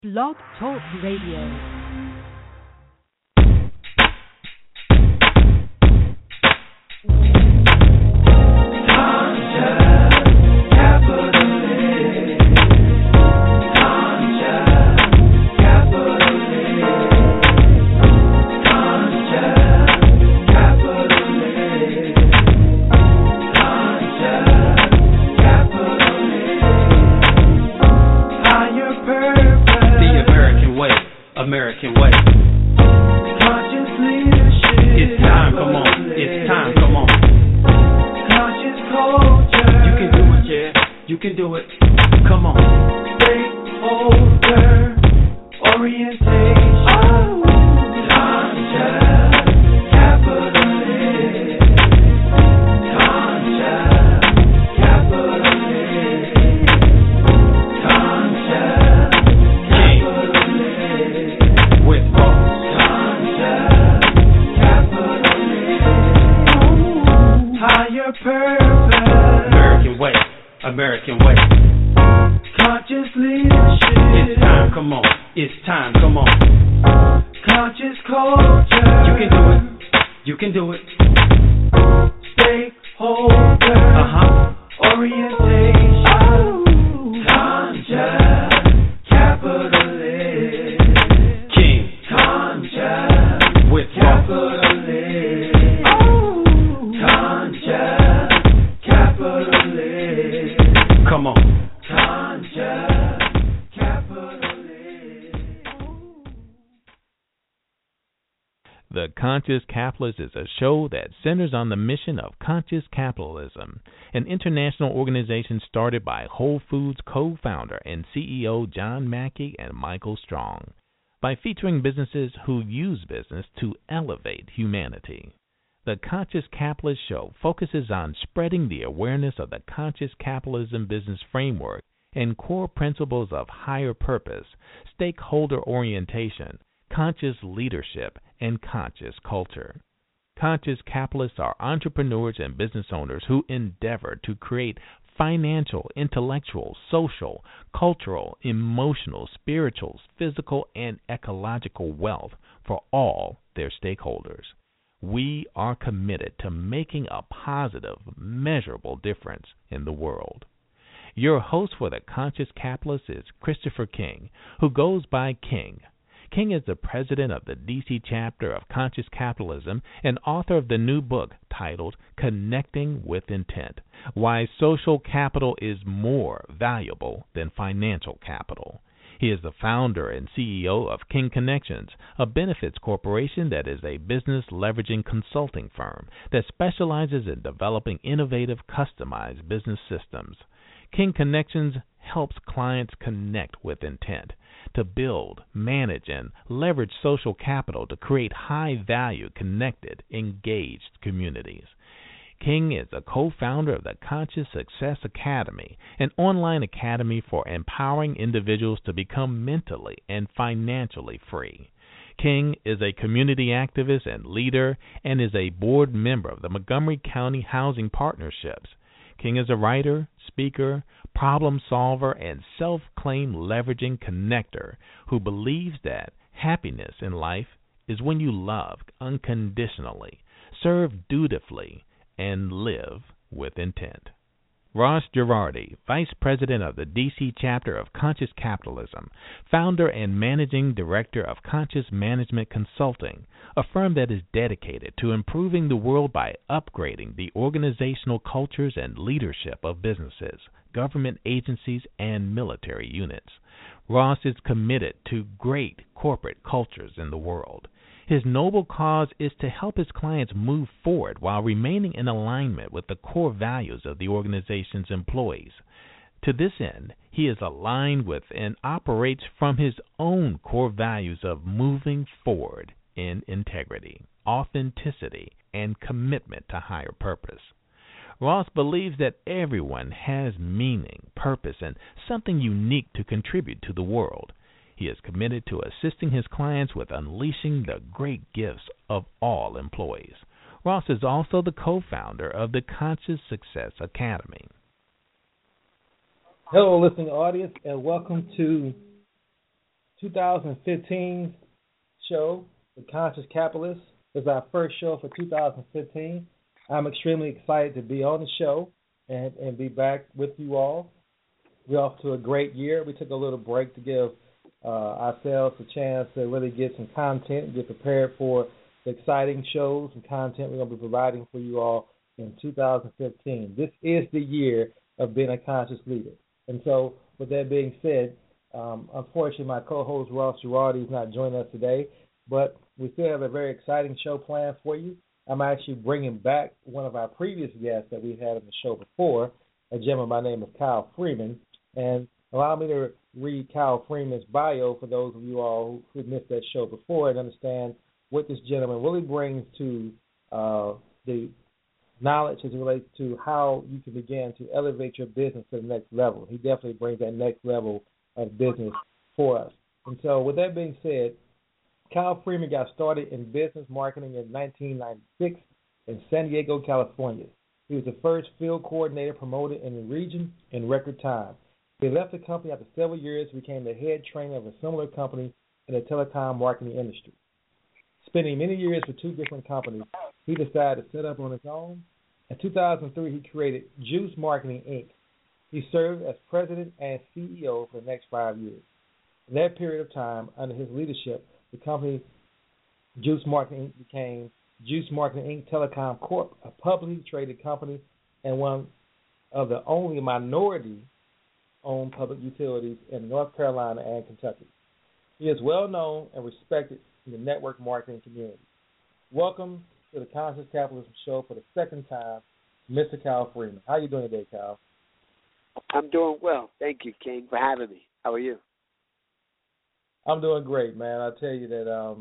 Blog Talk Radio. American way. Conscious leadership. It's time, come on. It's time, come on. Conscious culture. You can do it, yeah. You can do it. Come on. Stakeholder orientation. Oh. Conscious capitalist. Conscious capitalist. Conscious capitalist. With higher purpose. American way, American way. Conscious leadership. It's time, come on. It's time, come on. Conscious culture. You can do it. You can do it. Stakeholder orientation. Oh. Conscious capitalist. King. Conscious with capitalist. Oh. Conscious capitalist. Come on. Conscious capitalist. The Conscious Capitalist is a show that centers on the mission of conscious capitalism, an international organization started by Whole Foods co-founder and CEO John Mackey and Michael Strong, by featuring businesses who use business to elevate humanity. The Conscious Capitalist show focuses on spreading the awareness of the conscious capitalism business framework and core principles of higher purpose, stakeholder orientation, conscious leadership, and conscious culture. Conscious capitalists are entrepreneurs and business owners who endeavor to create financial, intellectual, social, cultural, emotional, spiritual, physical, and ecological wealth for all their stakeholders. We are committed to making a positive, measurable difference in the world. Your host for the Conscious Capitalist is Christopher King, who goes by King. King is the president of the D.C. chapter of Conscious Capitalism and author of the new book titled Connecting with Intent: Why Social Capital is More Valuable Than Financial Capital. He is the founder and CEO of King Connections, a benefits corporation that is a business leveraging consulting firm that specializes in developing innovative, customized business systems. King Connections helps clients connect with intent to build, manage, and leverage social capital to create high-value, connected, engaged communities. King is a co-founder of the Conscious Success Academy, an online academy for empowering individuals to become mentally and financially free. King is a community activist and leader and is a board member of the Montgomery County Housing Partnerships. King is a writer, speaker, problem solver, and self-claimed leveraging connector who believes that happiness in life is when you love unconditionally, serve dutifully, and live with intent. Ross Girardi, Vice President of the D.C. chapter of Conscious Capitalism, founder and managing director of Conscious Management Consulting, a firm that is dedicated to improving the world by upgrading the organizational cultures and leadership of businesses, government agencies, and military units. Ross is committed to great corporate cultures in the world. His noble cause is to help his clients move forward while remaining in alignment with the core values of the organization's employees. To this end, he is aligned with and operates from his own core values of moving forward in integrity, authenticity, and commitment to higher purpose. Ross believes that everyone has meaning, purpose, and something unique to contribute to the world. He is committed to assisting his clients with unleashing the great gifts of all employees. Ross is also the co-founder of the Conscious Success Academy. Hello, listening audience, and welcome to 2015 show, The Conscious Capitalist. It's our first show for 2015. I'm extremely excited to be on the show and be back with you all. We're off to a great year. We took a little break to give ourselves a chance to really get some content and get prepared for the exciting shows and content we're going to be providing for you all in 2015. This is the year of being a conscious leader. And so, with that being said, unfortunately, my co-host Ross Girardi is not joining us today, but we still have a very exciting show planned for you. I'm actually bringing back one of our previous guests that we had on the show before, a gentleman by the name of Kyle Freeman. And allow me to read Kyle Freeman's bio for those of you all who missed that show before and understand what this gentleman really brings to the knowledge as it relates to how you can begin to elevate your business to the next level. He definitely brings that next level of business for us. And so with that being said, Kyle Freeman got started in business marketing in 1996 in San Diego, California. He was the first field coordinator promoted in the region in record time. He left the company after several years and became the head trainer of a similar company in the telecom marketing industry. Spending many years with two different companies, he decided to set up on his own. In 2003, he created Juice Marketing, Inc. He served as president and CEO for the next 5 years. In that period of time, under his leadership, the company Juice Marketing Inc. became Juice Marketing Inc. Telecom Corp., a publicly traded company and one of the only minority-owned public utilities in North Carolina and Kentucky. He is well known and respected in the network marketing community. Welcome to the Conscious Capitalism Show for the second time, Mr. Kyle Freeman. How are you doing today, Kyle? I'm doing well. Thank you, King, for having me. How are you? I'm doing great, man. I tell you that,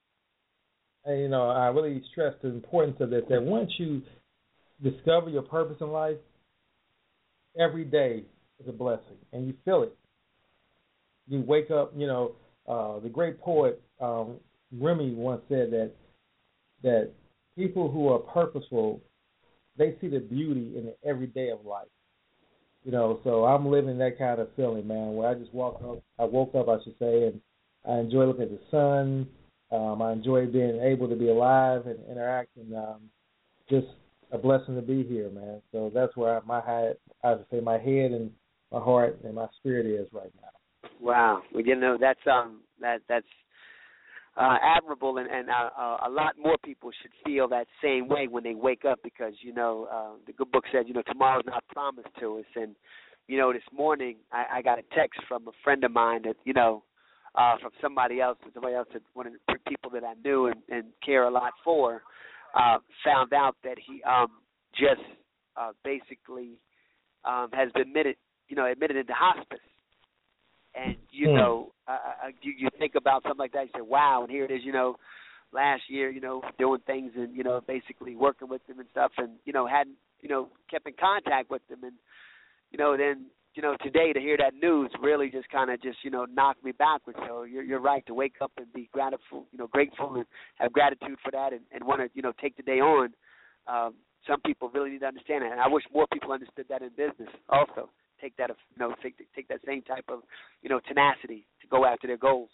I really stress the importance of this, that once you discover your purpose in life, every day is a blessing, and you feel it. You wake up, the great poet Remy once said that people who are purposeful, they see the beauty in the everyday of life. So I'm living that kind of feeling, man, where I just woke up, I should say, and I enjoy looking at the sun. I enjoy being able to be alive and interact, and just a blessing to be here, man. So that's where my head and my heart and my spirit is right now. Wow, that's admirable, and a lot more people should feel that same way when they wake up, because the good book says tomorrow's not promised to us. And this morning I got a text from a friend of mine that from somebody else that one of the people that I knew and care a lot for, found out that he just basically has been admitted into hospice. And you think about something like that, you say, wow, and here it is, last year, doing things and basically working with them and stuff, and hadn't kept in contact with them, and then today to hear that news really just kind of knocked me backwards. So you're right to wake up and be grateful and have gratitude for that, and want to take the day on. Some people really need to understand that, and I wish more people understood that in business also. Take that, take that same type of, tenacity to go after their goals.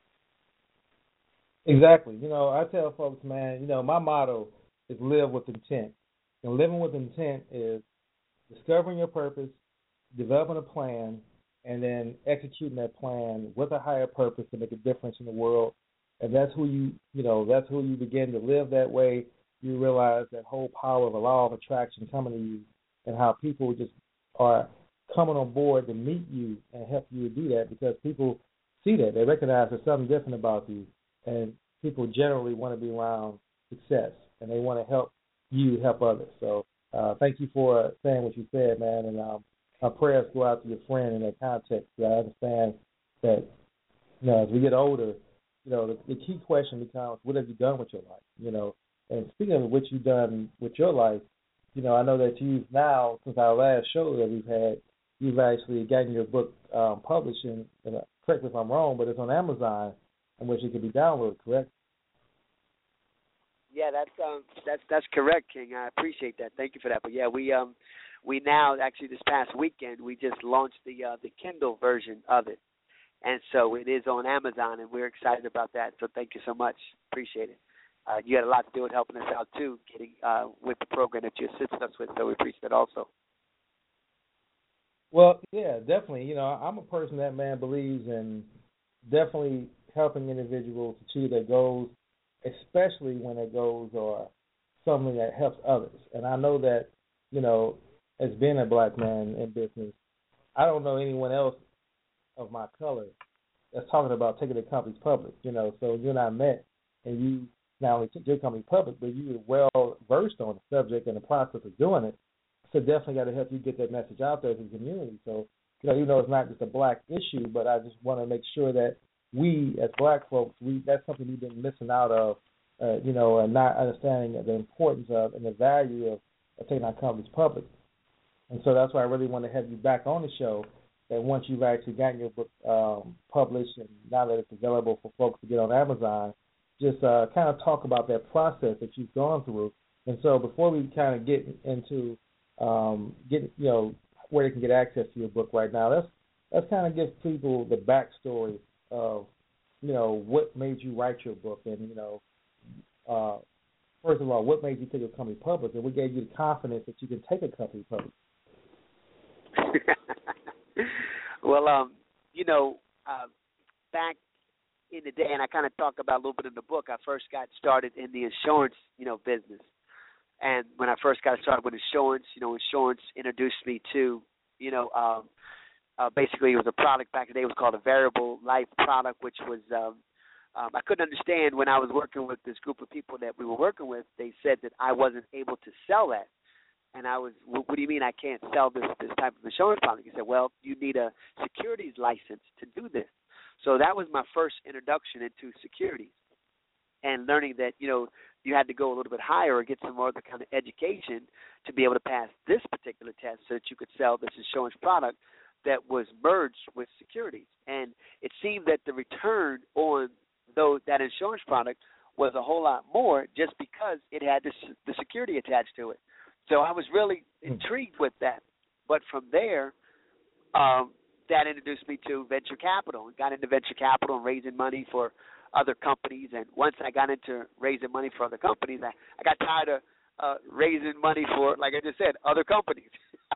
Exactly. I tell folks, man, my motto is live with intent. And living with intent is discovering your purpose, developing a plan, and then executing that plan with a higher purpose to make a difference in the world. And that's who you begin to live that way. You realize that whole power of a law of attraction coming to you, and how people just are coming on board to meet you and help you to do that, because people see that. They recognize there's something different about you, and people generally want to be around success, and they want to help you help others. So thank you for saying what you said, man, and our prayers go out to your friend in that context. I understand that, as we get older, the key question becomes, what have you done with your life? And speaking of what you've done with your life, I know that you've now, since our last show that we've had, you've actually gotten your book published, and correct me if I'm wrong, but it's on Amazon, in which it can be downloaded, correct? Yeah, that's correct, King. I appreciate that. Thank you for that. But yeah, we now, actually this past weekend, we just launched the Kindle version of it, And so it is on Amazon, and we're excited about that. So thank you so much. Appreciate it. You had a lot to do with helping us out, too, getting with the program that you assisted us with, so we appreciate that also. Well, yeah, definitely. You know, I'm a person that, man, believes in definitely helping individuals achieve their goals, especially when their goals are something that helps others. And I know that, you know, as being a black man in business, I don't know anyone else of my color that's talking about taking their companies public. You know, so you and I met, and you not only took your company public, but you were well versed on the subject and the process of doing it. So definitely got to help you get that message out there to the community. So, you know, even though it's not just a black issue, but I just want to make sure that we, as black folks, that's something we've been missing out of, you know, and not understanding the importance of and the value of taking our companies public. And so that's why I really want to have you back on the show, that once you've actually gotten your book published and now that it's available for folks to get on Amazon, just kind of talk about that process that you've gone through. And so before we kind of get into you know, where they can get access to your book right now, let's kind of give people the backstory of, you know, what made you write your book, and, you know, first of all, what made you take a company public, and what gave you the confidence that you can take a company public? Well, you know, back in the day, and I kind of talk about a little bit in the book, I first got started in the insurance, you know, business. And when I first got started with insurance, you know, insurance introduced me to, you know, basically it was a product back in the day. It was called a variable life product, which was I couldn't understand when I was working with this group of people that we were working with. They said that I wasn't able to sell that. And I was, what do you mean I can't sell this type of insurance product? He said, well, you need a securities license to do this. So that was my first introduction into securities and learning that, you know, you had to go a little bit higher or get some more other kind of education to be able to pass this particular test so that you could sell this insurance product that was merged with securities. And it seemed that the return on that insurance product was a whole lot more just because it had the security attached to it. So I was really intrigued with that. But from there, that introduced me to venture capital. I got into venture capital and raising money for other companies. And once I got into raising money for other companies, I got tired of raising money for, like I just said, other companies.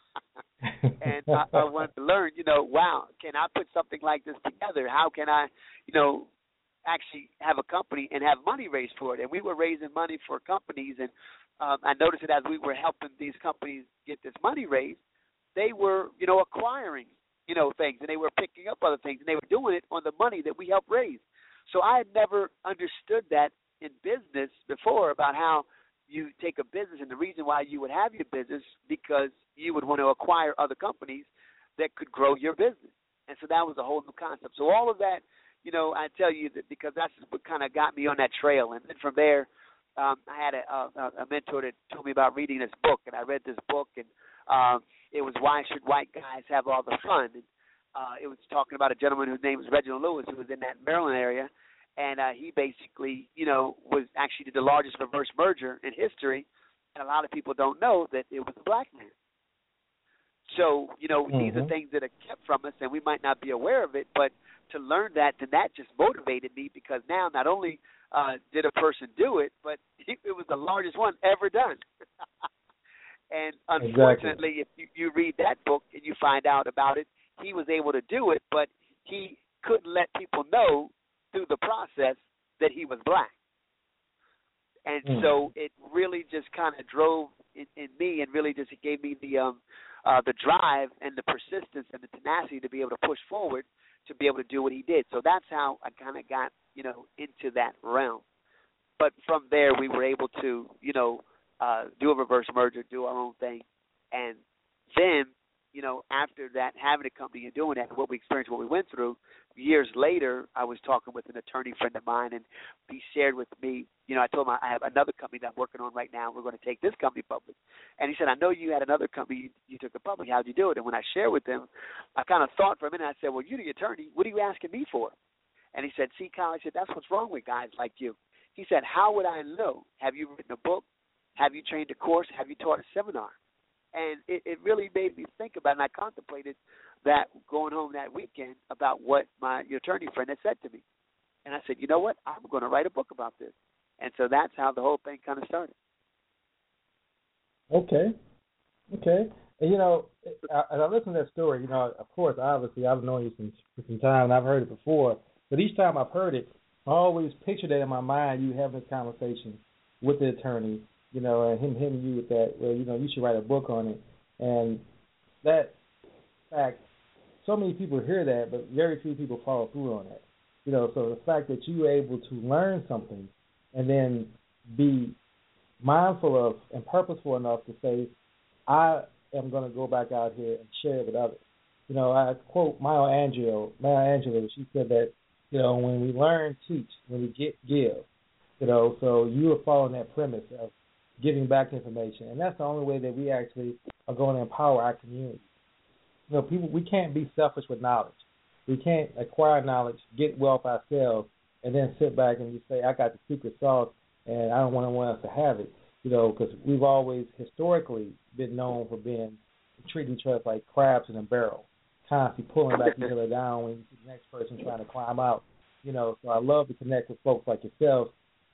And I wanted to learn, you know, wow, can I put something like this together? How can I, you know, actually have a company and have money raised for it? And we were raising money for companies, and I noticed that as we were helping these companies get this money raised, they were, you know, acquiring, you know, things, and they were picking up other things, and they were doing it on the money that we helped raise. So I had never understood that in business before, about how you take a business, and the reason why you would have your business because you would want to acquire other companies that could grow your business. And so that was a whole new concept. So all of that, you know, I tell you that because that's what kind of got me on that trail. And then from there, I had a mentor that told me about reading this book, and I read this book, and it was Why Should White Guys Have All the Fun? And it was talking about a gentleman whose name was Reginald Lewis, who was in that Maryland area, and he basically, you know, was actually the largest reverse merger in history, and a lot of people don't know that it was a black man. So, you know, these are things that are kept from us, and we might not be aware of it, but to learn that, then that just motivated me, because now not only did a person do it, but it was the largest one ever done. And unfortunately, if you read that book and you find out about it, he was able to do it, but he couldn't let people know through the process that he was black. And so it really just kind of drove in me, and really just gave me the drive and the persistence and the tenacity to be able to push forward to be able to do what he did. So that's how I kind of got, you know, into that realm. But from there, we were able to, you know, do a reverse merger, do our own thing. And then, you know, after that, having a company and doing that, what we experienced, what we went through, years later, I was talking with an attorney friend of mine, and he shared with me, you know, I told him I have another company that I'm working on right now. We're going to take this company public. And he said, I know you had another company, you took it public. How'd you do it? And when I shared with him, I kind of thought for a minute. I said, well, you're the attorney. What are you asking me for? And he said, see, Kyle, I said, that's what's wrong with guys like you. He said, how would I know? Have you written a book? Have you trained a course? Have you taught a seminar? And it really made me think about it, and I contemplated that going home that weekend about what my attorney friend had said to me. And I said, you know what, I'm going to write a book about this. And so that's how the whole thing kind of started. Okay. And, as I listen to that story, of course, obviously, I've known you for some time, and I've heard it before. But each time I've heard it, I always picture that in my mind, you having this conversation with the attorney, and him hitting you with that, well, you should write a book on it. And that fact, so many people hear that, but very few people follow through on that. So the fact that you were able to learn something and then be mindful of and purposeful enough to say, I am going to go back out here and share it with others. I quote Maya Angelou. She said that, when we learn, teach, when we give. So you are following that premise of giving back information, and that's the only way that we actually are going to empower our community. People, we can't be selfish with knowledge. We can't acquire knowledge, get wealth ourselves, and then sit back and just say, I got the secret sauce, and I don't want anyone else to have it. Because we've always historically been known for treating each other like crabs in a barrel, constantly pulling back each other down when you see the next person trying to climb out. So I love to connect with folks like yourself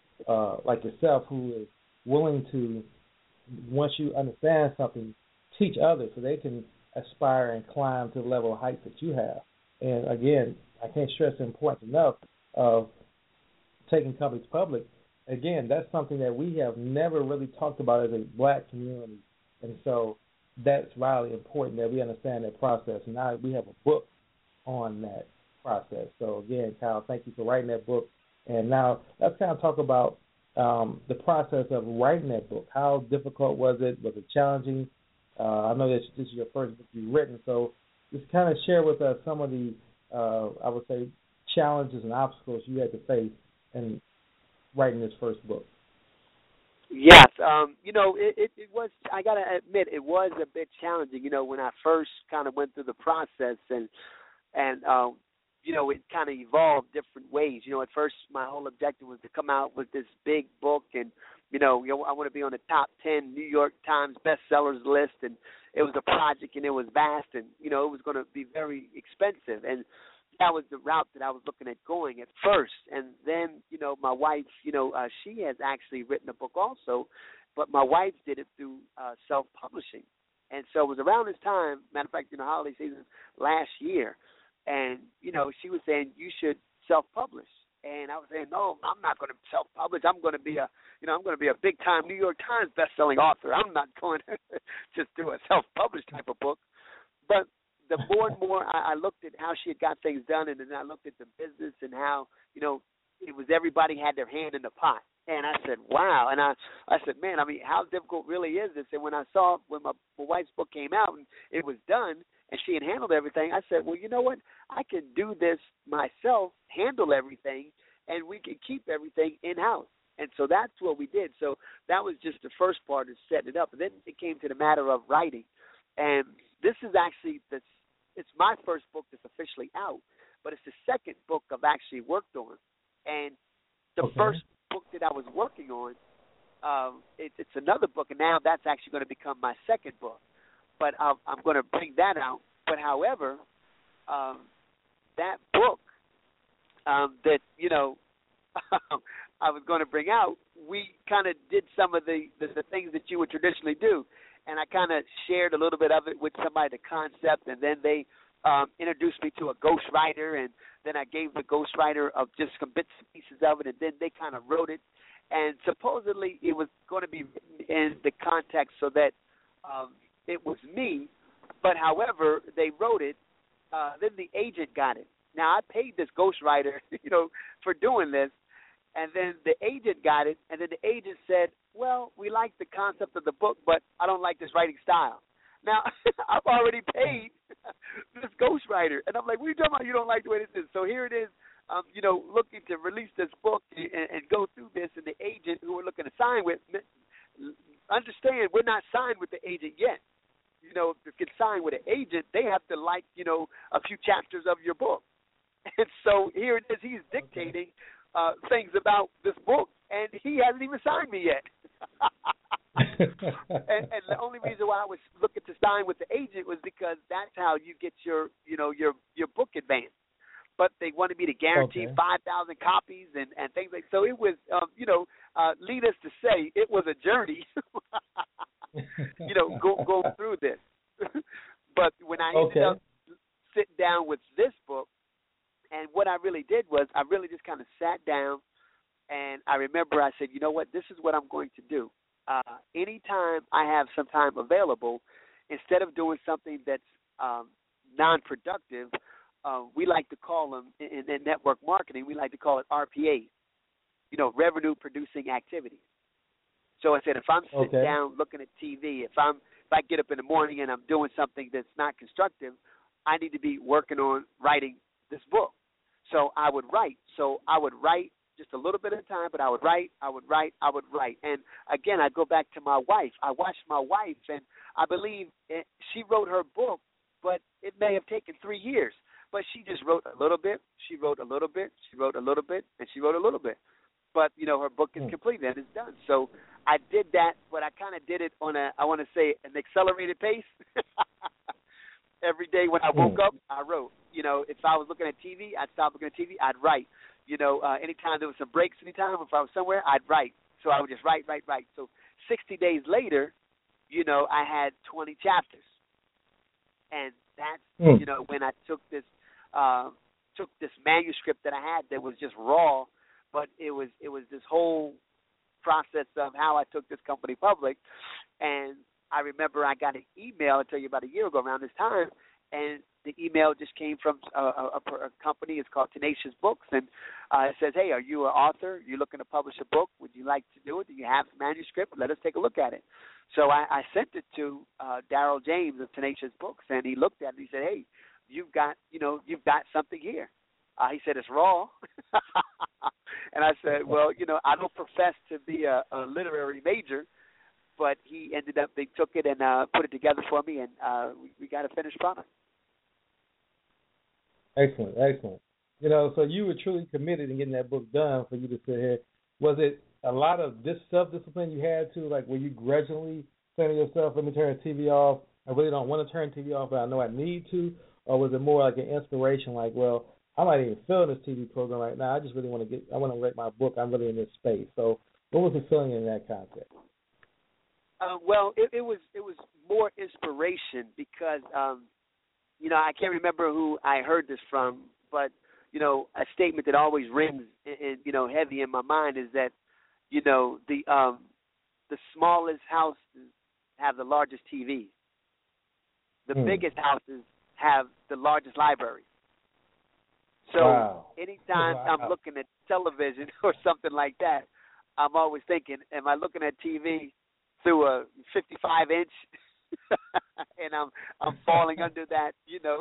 who is willing to, once you understand something, teach others so they can aspire and climb to the level of heights that you have. And again, I can't stress the importance enough of taking companies public. Again, that's something that we have never really talked about as a black community. And so that's really important that we understand that process. And now we have a book on that process. So again, Kyle, thank you for writing that book. And now let's kind of talk about the process of writing that book. How difficult was it? Was it challenging? I know this is your first book you've written, so just kind of share with us some of the, I would say, challenges and obstacles you had to face in writing this first book. Yes, it was, I got to admit, it was a bit challenging, when I first kind of went through the process and it kind of evolved different ways. At first my whole objective was to come out with this big book and, I want to be on the top 10 New York Times bestsellers list, and it was a project and it was vast and, it was going to be very expensive. And that was the route that I was looking at going at first. And then, my wife, she has actually written a book also, but my wife did it through self-publishing. And so it was around this time, matter of fact, holiday season last year, and, she was saying, you should self-publish. And I was saying, no, I'm not going to self-publish. I'm going to be a big-time New York Times best-selling author. I'm not going to just do a self-published type of book. But the more and more I looked at how she had got things done, and then I looked at the business and how, it was everybody had their hand in the pot. And I said, wow. And I said, man, how difficult really is this? And when I saw when my wife's book came out and it was done and she had handled everything, I said, well, you know what? I can do this myself, handle everything, and we can keep everything in-house. And so that's what we did. So that was just the first part of setting it up. And then it came to the matter of writing. And this is actually it's my first book that's officially out, but it's the second book I've actually worked on. And the first book that I was working on, it's another book, and now that's actually going to become my second book. But I'm going to bring that out. But however, that book that I was going to bring out, we kind of did some of the things that you would traditionally do, and I kind of shared a little bit of it with somebody, the concept, and then they introduced me to a ghostwriter, and then I gave the ghostwriter of just some bits and pieces of it, and then they kind of wrote it. And supposedly it was going to be written in the context so that it was me, but however, they wrote it, then the agent got it. Now, I paid this ghostwriter, for doing this, and then the agent got it, and then the agent said, well, we like the concept of the book, but I don't like this writing style. Now, I've already paid this ghostwriter, and I'm like, what are you talking about? You don't like the way this is. So here it is, looking to release this book and go through this, and the agent who we're looking to sign with, understand we're not signed with the agent yet. To get signed with an agent, they have to like, a few chapters of your book. And so here it is, he's dictating things about this book, and he hasn't even signed me yet. and the only reason why I was looking to sign with the agent was because that's how you get your book advanced. But they wanted me to guarantee 5,000 copies and things like so. It was needless to say, it was a journey. Go through this. But when I ended up sitting down with this book, and what I really did was I really just kind of sat down, and I remember I said, you know what, this is what I'm going to do. Anytime I have some time available, instead of doing something that's non-productive, we like to call them in network marketing, we like to call it RPA, revenue producing activities. So I said, if I'm sitting down looking at TV, if I get up in the morning and I'm doing something that's not constructive, I need to be working on writing this book. So I would write. Just a little bit at a time, but I would write. And again, I go back to my wife. I watched my wife, and I believe she wrote her book, but it may have taken 3 years. But she just wrote a little bit. She wrote a little bit. She wrote a little bit, and she wrote a little bit. But, her book is complete and it's done. So I did that, but I kind of did it on an accelerated pace. Every day when I woke up, I wrote. If I was looking at TV, I'd stop looking at TV, I'd write. Anytime there was some breaks, if I was somewhere, I'd write. So I would just write. So 60 days later, I had 20 chapters. And that's, when I took this manuscript that I had that was just raw, but it was this whole process of how I took this company public. And I remember I got an email, I'll tell you, about a year ago around this time, and the email just came from a company. It's called Tenacious Books, and it says, hey, are you an author? You're looking to publish a book? Would you like to do it? Do you have a manuscript? Let us take a look at it. So I sent it to Daryl James of Tenacious Books, and he looked at it and he said, hey, you've got something here. He said, it's raw. And I said, well, I don't profess to be a literary major, but they took it and put it together for me, and we got a finished product. Excellent. So you were truly committed in getting that book done for you to sit here. Was it a lot of this self-discipline you had to, like, were you grudgingly saying to yourself, let me turn the TV off, I really don't want to turn the TV off, but I know I need to? Or was it more like an inspiration, like, well, I'm not even feeling this TV program right now. I just really want to write my book. I'm really in this space. So what was the feeling in that context? Well, it was more inspiration because, I can't remember who I heard this from, but, a statement that always rings, heavy in my mind is that, the smallest houses have the largest TVs. The biggest houses have the largest libraries. So anytime I'm looking at television or something like that, I'm always thinking, am I looking at TV through a 55-inch and I'm falling under that,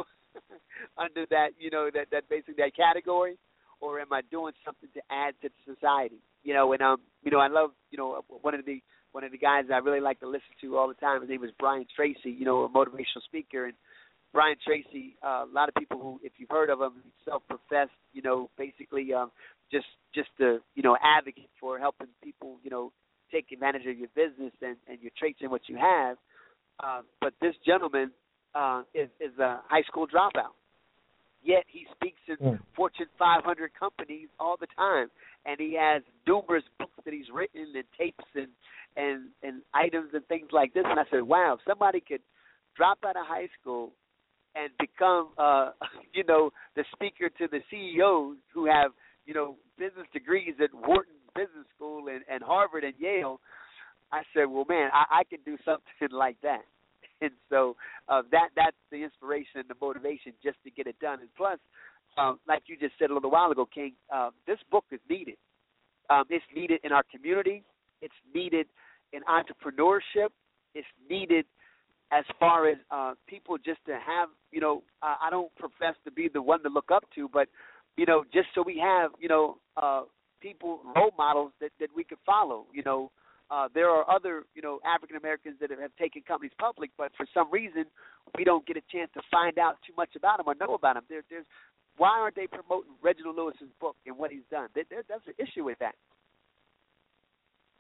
that basically that category, or am I doing something to add to society? I love, one of the guys I really like to listen to all the time, his name is Brian Tracy, a motivational speaker. And Brian Tracy, a lot of people who, if you've heard of him, self-professed, basically just the, advocate for helping people, take advantage of your business and your traits and what you have. But this gentleman is a high school dropout. Yet he speaks in Fortune 500 companies all the time, and he has numerous books that he's written and tapes and items and things like this. And I said, wow, if somebody could drop out of high school and become, the speaker to the CEOs who have, business degrees at Wharton Business School and Harvard and Yale, I said, well, man, I can do something like that. And so that's the inspiration and the motivation just to get it done. And plus, like you just said a little while ago, King, this book is needed. It's needed in our community. It's needed in entrepreneurship. It's needed as far as people just to have, I don't profess to be the one to look up to, but, just so we have, people, role models that we could follow, there are other, African Americans that have taken companies public, but for some reason we don't get a chance to find out too much about them or know about them. Why aren't they promoting Reginald Lewis's book and what he's done? There's an issue with that.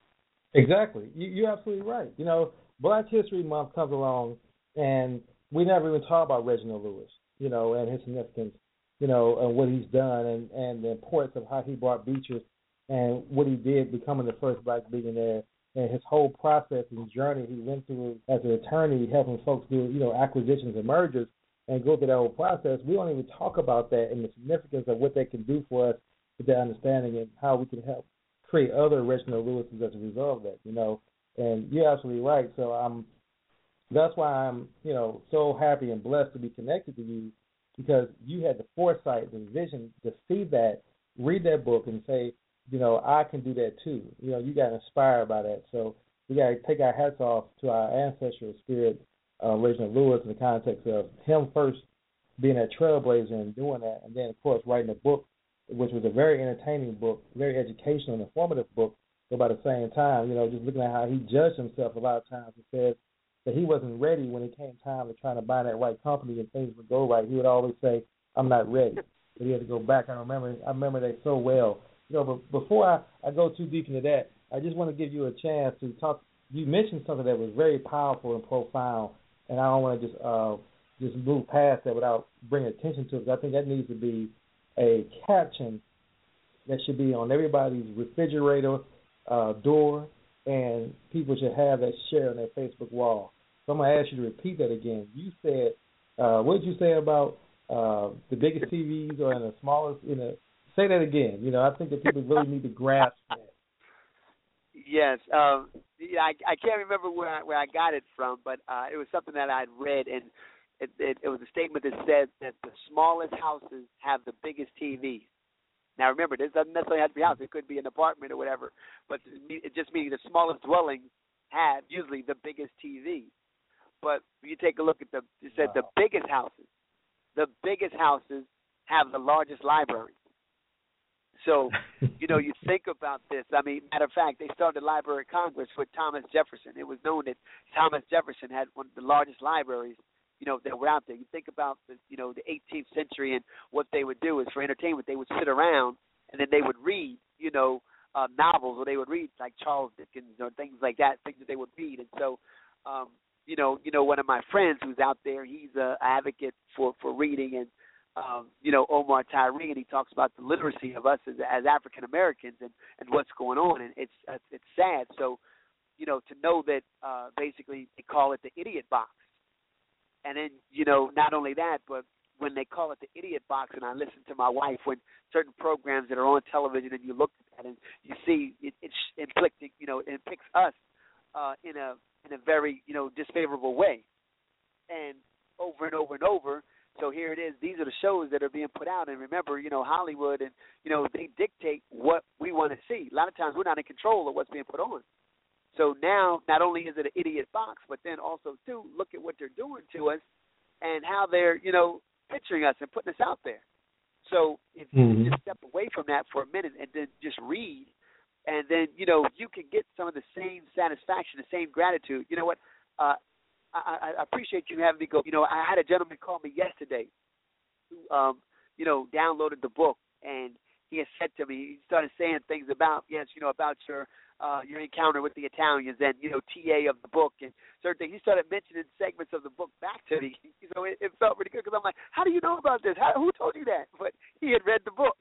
Exactly. You're absolutely right. You know, Black History Month comes along, and we never even talk about Reginald Lewis, you know, and his significance, you know, and what he's done, and the importance of how he brought Beatrice and what he did becoming the first black billionaire, and his whole process and journey he went through as an attorney, helping folks do, you know, acquisitions and mergers and go through that whole process. We don't even talk about that and the significance of what they can do for us with that understanding and how we can help create other Reginald Lewises as a result of that, you know. And you're absolutely right. So that's why I'm, you know, so happy and blessed to be connected to you, because you had the foresight, the vision to see that, read that book, and say, you know, I can do that too. You know, you got inspired by that. So we got to take our hats off to our ancestral spirit, Reginald Lewis, in the context of him first being a trailblazer and doing that, and then, of course, writing a book, which was a very entertaining book, very educational and informative book, but by the same time, you know, just looking at how he judged himself a lot of times and said that he wasn't ready when it came time to trying to buy that right company and things would go right. He would always say, I'm not ready. But he had to go back. I remember that so well. You know, but before I go too deep into that, I just want to give you a chance to talk. You mentioned something that was very powerful and profound, and I don't want to just move past that without bringing attention to it, because I think that needs to be a caption that should be on everybody's refrigerator door, and people should have that share on their Facebook wall. So I'm going to ask you to repeat that again. You said, what did you say about the biggest TVs or in the smallest, you know, say that again. You know, I think that people really need to grasp that. Yes. I can't remember where I got it from, but it was something that I'd read, and it was a statement that said that the smallest houses have the biggest TVs. Now, remember, this doesn't necessarily have to be a house. It could be an apartment or whatever, but it just means the smallest dwellings have usually the biggest TV. But you take a look at it said the biggest houses have the largest libraries. So, you know, you think about this. I mean, matter of fact, they started the Library of Congress with Thomas Jefferson. It was known that Thomas Jefferson had one of the largest libraries, you know, that were out there. You think about the 18th century, and what they would do is for entertainment, they would sit around and then they would read, you know, novels, or they would read like Charles Dickens or things like that, things that they would read. And so, you know, one of my friends who's out there, he's an advocate for reading, and you know, Omar Tyree, and he talks about the literacy of us as African Americans and what's going on, and it's sad. So, you know, to know that basically they call it the idiot box, and then, you know, not only that, but when they call it the idiot box, and I listen to my wife when certain programs that are on television, and you look at that and you see it's inflicting, you know, it picks us in a very, you know, disfavorable way, and over and over and over. So here it is. These are the shows that are being put out. And remember, you know, Hollywood, and, you know, they dictate what we want to see. A lot of times we're not in control of what's being put on. So now not only is it an idiot box, but then also, too, look at what they're doing to us and how they're, you know, picturing us and putting us out there. So if you just step away from that for a minute and then just read, and then, you know, you can get some of the same satisfaction, the same gratitude. You know what? I appreciate you having me go. You know, I had a gentleman call me yesterday who, you know, downloaded the book, and he had said to me, he started saying things about, yes, you know, about your encounter with the Italians and, you know, TA of the book and certain things. He started mentioning segments of the book back to me. So it felt really good, because I'm like, how do you know about this? Who told you that? But he had read the book.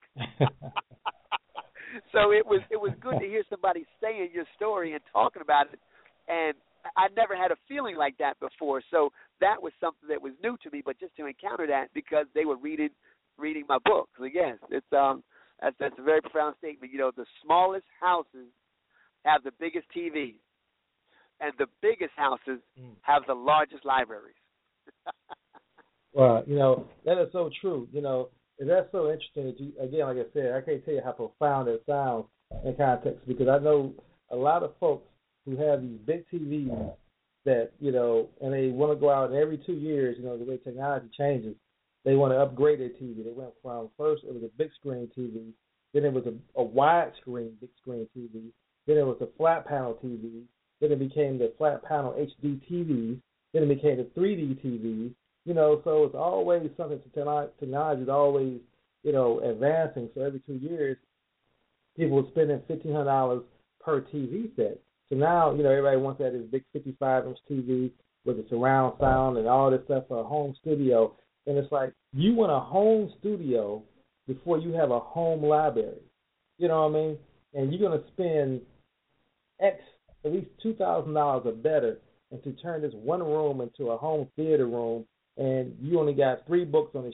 So it was good to hear somebody saying your story and talking about it, and I never had a feeling like that before, so that was something that was new to me. But just to encounter that, because they were reading my book. So yes, it's that's a very profound statement. You know, the smallest houses have the biggest TVs, and the biggest houses have the largest libraries. Well, you know, that is so true. You know, and that's so interesting that you, again, like I said, I can't tell you how profound it sounds in context, because I know a lot of folks who have these big TVs that, you know, and they want to go out, and every 2 years, you know, the way technology changes, they want to upgrade their TV. They went from, first it was a big screen TV, then it was a wide screen, big screen TV, then it was a flat panel TV, then it became the flat panel HD TV, then it became the 3D TV, you know, so it's always something, technology is always, you know, advancing. So every 2 years, people were spending $1,500 per TV set. So now, everybody wants that big 55-inch TV with the surround sound and all this stuff for a home studio. And it's like, you want a home studio before you have a home library. You know what I mean? And you're going to spend at least $2,000 or better, and to turn this one room into a home theater room, and you only got 3 books on the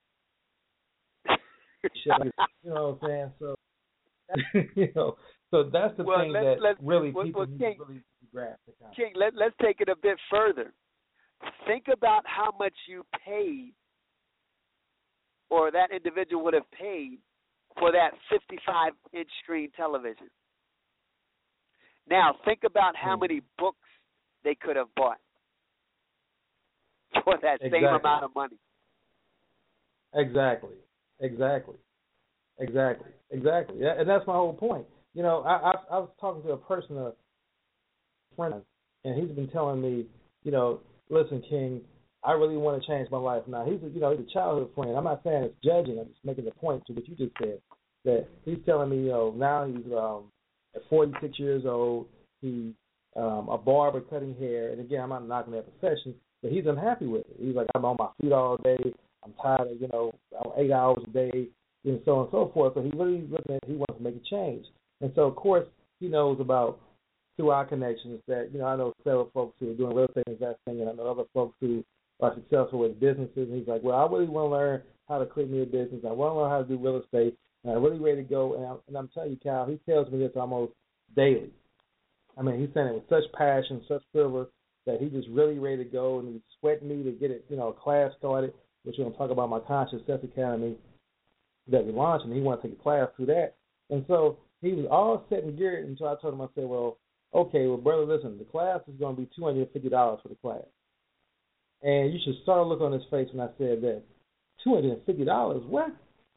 shelf. You know what I'm saying? So, so that's the thing that really people need to really grasp. King, let's take it a bit further. Think about how much you paid, or that individual would have paid, for that 55-inch screen television. Now, think about how many books they could have bought for that same amount of money. Exactly. Yeah, and that's my whole point. I was talking to a friend, and he's been telling me, listen, King, I really want to change my life now. He's a childhood friend. I'm not saying it's judging. I'm just making the point to what you just said, that he's telling me, now he's at 46 years old. He's a barber cutting hair. And again, I'm not knocking that profession, but he's unhappy with it. He's like, I'm on my feet all day. I'm tired of, 8 hours a day, and so on and so forth. So he really looking at, he wants to make a change. And so, of course, he knows about, through our connections, that, I know several folks who are doing real estate investing, and I know other folks who are successful with businesses. And he's like, well, I really want to learn how to create me a business. I want to learn how to do real estate. And I'm really ready to go. And I'm telling you, Cal, he tells me this almost daily. I mean, he's saying it with such passion, such fervor, that he's just really ready to go, and he's sweating me to get it, a class started, which we're going to talk about, my Conscious Success Academy that we launched, and he wanted to take a class through that. And so he was all set and geared until I told him, I said, well, okay, brother, listen, the class is going to be $250 for the class. And you should start a look on his face when I said that. $250? What?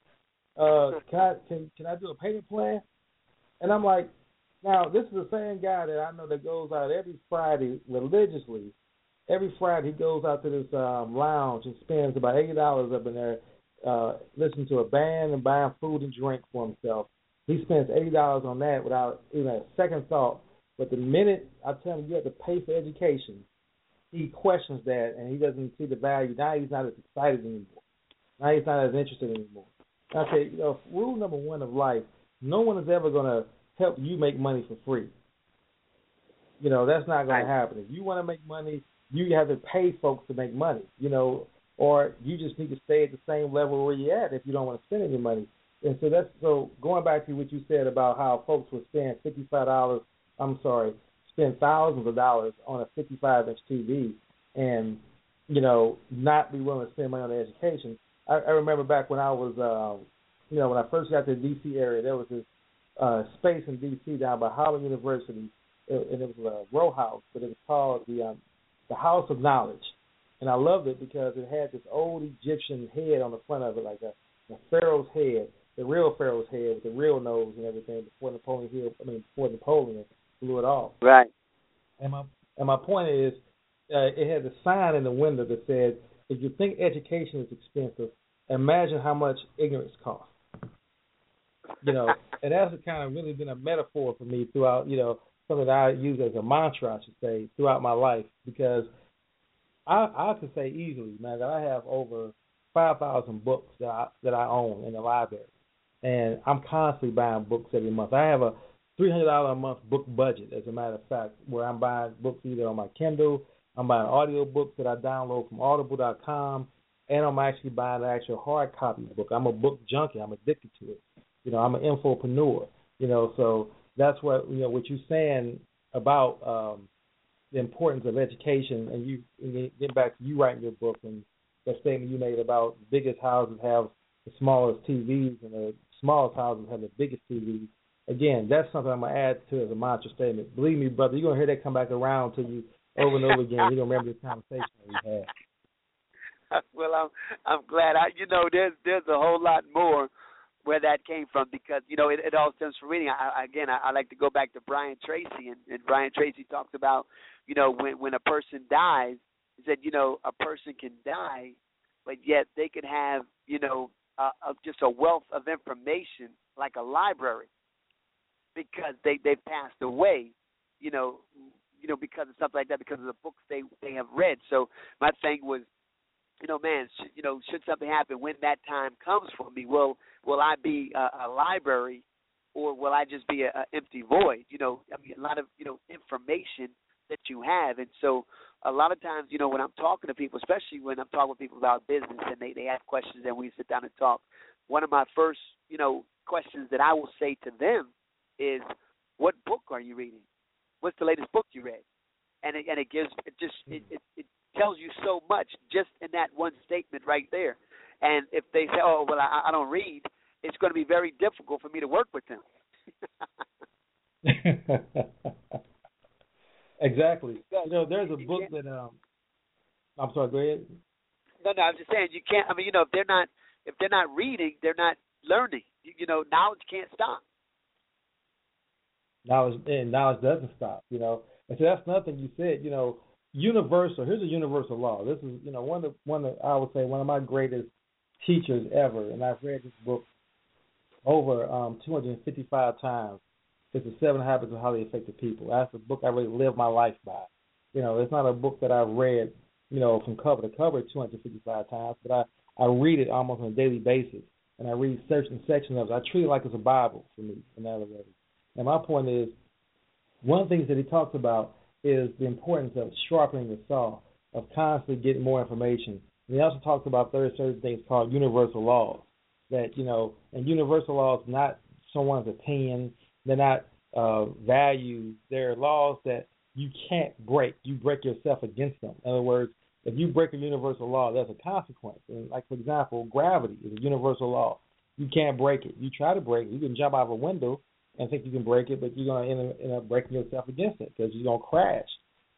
Can I do a payment plan? And I'm like, now, this is the same guy that I know that goes out every Friday religiously. Every Friday he goes out to this lounge and spends about $80 up in there listening to a band and buying food and drink for himself. He spends $80 on that without even a second thought. But the minute I tell him you have to pay for education, he questions that, and he doesn't see the value. Now he's not as excited anymore. Now he's not as interested anymore. And I say, rule number one of life, no one is ever going to help you make money for free. That's not going to happen. If you want to make money, you have to pay folks to make money, or you just need to stay at the same level where you're at if you don't want to spend any money. And so going back to what you said about how folks would spend spend thousands of dollars on a 55-inch TV and, not be willing to spend money on the education. I remember back when I was, when I first got to the D.C. area, there was this space in D.C. down by Howard University, and it was a row house, but it was called the House of Knowledge. And I loved it because it had this old Egyptian head on the front of it, like a pharaoh's head, the real pharaoh's head with the real nose and everything before Napoleon blew it off. Right. And my point is, it had a sign in the window that said, if you think education is expensive, imagine how much ignorance costs. And that's kind of really been a metaphor for me throughout, something that I use as a mantra, I should say, throughout my life, because I could say easily, man, that I have over 5,000 books that I own in the library, and I'm constantly buying books every month. I have a $300 a month book budget, as a matter of fact, where I'm buying books either on my Kindle, I'm buying audio books that I download from Audible.com, and I'm actually buying an actual hard copy book. I'm a book junkie. I'm addicted to it. I'm an infopreneur. So that's what what you're saying about the importance of education, and you get back to you writing your book and that statement you made about the biggest houses have the smallest TVs and the smallest houses have the biggest TVs. Again, that's something I'm going to add to as a mantra statement. Believe me, brother, you're going to hear that come back around to you over and over again. You're going to remember this conversation that we had. Well, I'm glad. There's a whole lot more where that came from, because it all stems from reading. I like to go back to Brian Tracy, and Brian Tracy talks about when a person dies, he said a person can die, but yet they can have just a wealth of information like a library, because they've passed away, because of stuff like that, because of the books they have read. So my thing was, man, should something happen when that time comes for me, will I be a library, or will I just be an empty void? A lot of information that you have, and so a lot of times, when I'm talking to people, especially when I'm talking with people about business, and they have questions, and we sit down and talk. One of my first, questions that I will say to them is, "What book are you reading? What's the latest book you read?" And it tells you so much just in that one statement right there. And if they say, "Oh, well, I don't read," it's going to be very difficult for me to work with them. Exactly. There's a book that I'm sorry. Go ahead. No, I'm just saying you can't. If they're not reading, they're not learning. Knowledge can't stop. Knowledge doesn't stop. And so that's nothing you said. Universal. Here's a universal law. This is one of I would say one of my greatest teachers ever, and I've read this book over 255 times. It's the 7 Habits of Highly Effective People. That's a book I really live my life by. It's not a book that I've read, from cover to cover 255 times, but I read it almost on a daily basis, and I read certain sections of it. I treat it like it's a Bible for me, in other words. And my point is, one of the things that he talks about is the importance of sharpening the saw, of constantly getting more information. And he also talks about certain things called universal laws, that, and universal laws are not someone's opinion. They're not values. They're laws that you can't break. You break yourself against them. In other words, if you break a universal law, there's a consequence. And like, for example, gravity is a universal law. You can't break it. You try to break it. You can jump out of a window and think you can break it, but you're going to end up breaking yourself against it because you're going to crash.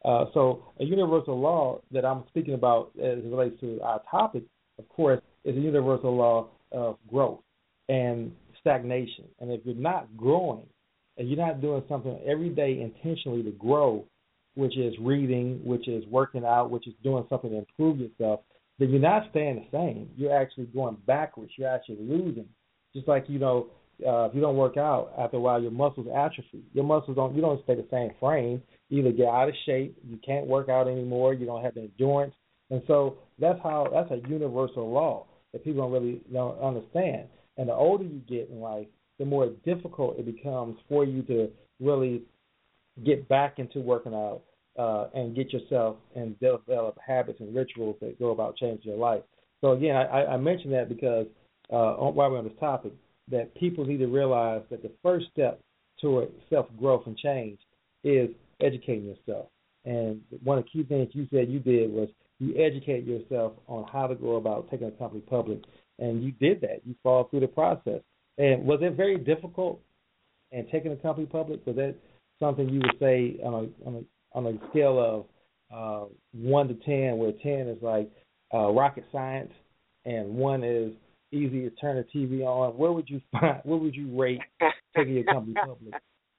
So a universal law that I'm speaking about as it relates to our topic, of course, is a universal law of growth and stagnation. And if you're not growing and you're not doing something every day intentionally to grow, which is reading, which is working out, which is doing something to improve yourself, then you're not staying the same. You're actually going backwards. You're actually losing. Just like, if you don't work out, after a while your muscles atrophy. Your muscles you don't stay the same frame. You either get out of shape, you can't work out anymore, you don't have the endurance. And so that's a universal law that people don't understand. And the older you get in life, the more difficult it becomes for you to really get back into working out and get yourself and develop habits and rituals that go about changing your life. So again, I mention that because while we're on this topic, that people need to realize that the first step toward self-growth and change is educating yourself. And one of the key things you said you did was you educate yourself on how to go about taking a company public, and you did that. You followed through the process. And was it very difficult in taking a company public? Was that something you would say on a scale of 1 to 10, where 10 is like rocket science and 1 is easy to turn the TV on? Where would you rate taking your company public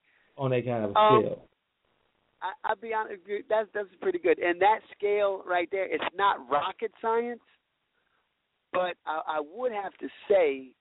on that kind of a scale? I'll be honest, that's pretty good. And that scale right there, it's not rocket science, but I would have to say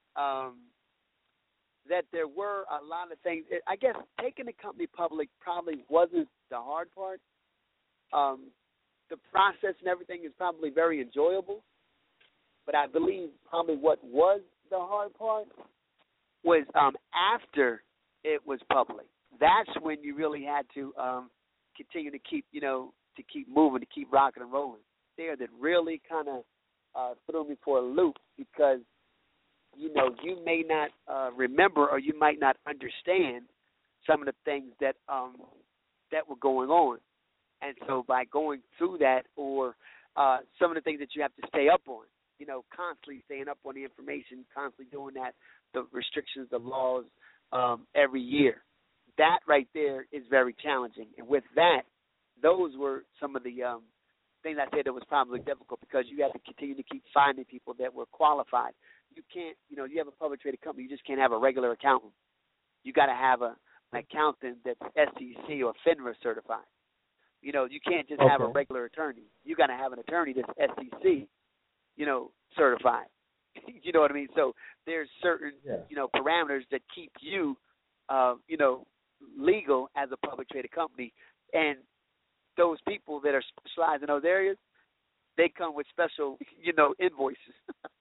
that there were a lot of things. I guess taking the company public probably wasn't the hard part. The process and everything is probably very enjoyable. But I believe probably what was the hard part was after it was public. That's when you really had to continue to keep moving, to keep rocking and rolling. There, that really kind of threw me for a loop because, you may not remember or you might not understand some of the things that were going on. And so by going through that or some of the things that you have to stay up on, constantly staying up on the information, constantly doing that, the restrictions, the laws every year. That right there is very challenging. And with that, those were some of the things I said that was probably difficult because you have to continue to keep finding people that were qualified. You can't, you have a public traded company, you just can't have a regular accountant. You got to have an accountant that's SEC or FINRA certified. You can't just have a regular attorney. You got to have an attorney that's SEC, certified. You know what I mean? So there's certain, parameters that keep you, legal as a public traded company, and those people that are specialized in those areas, they come with special, invoices.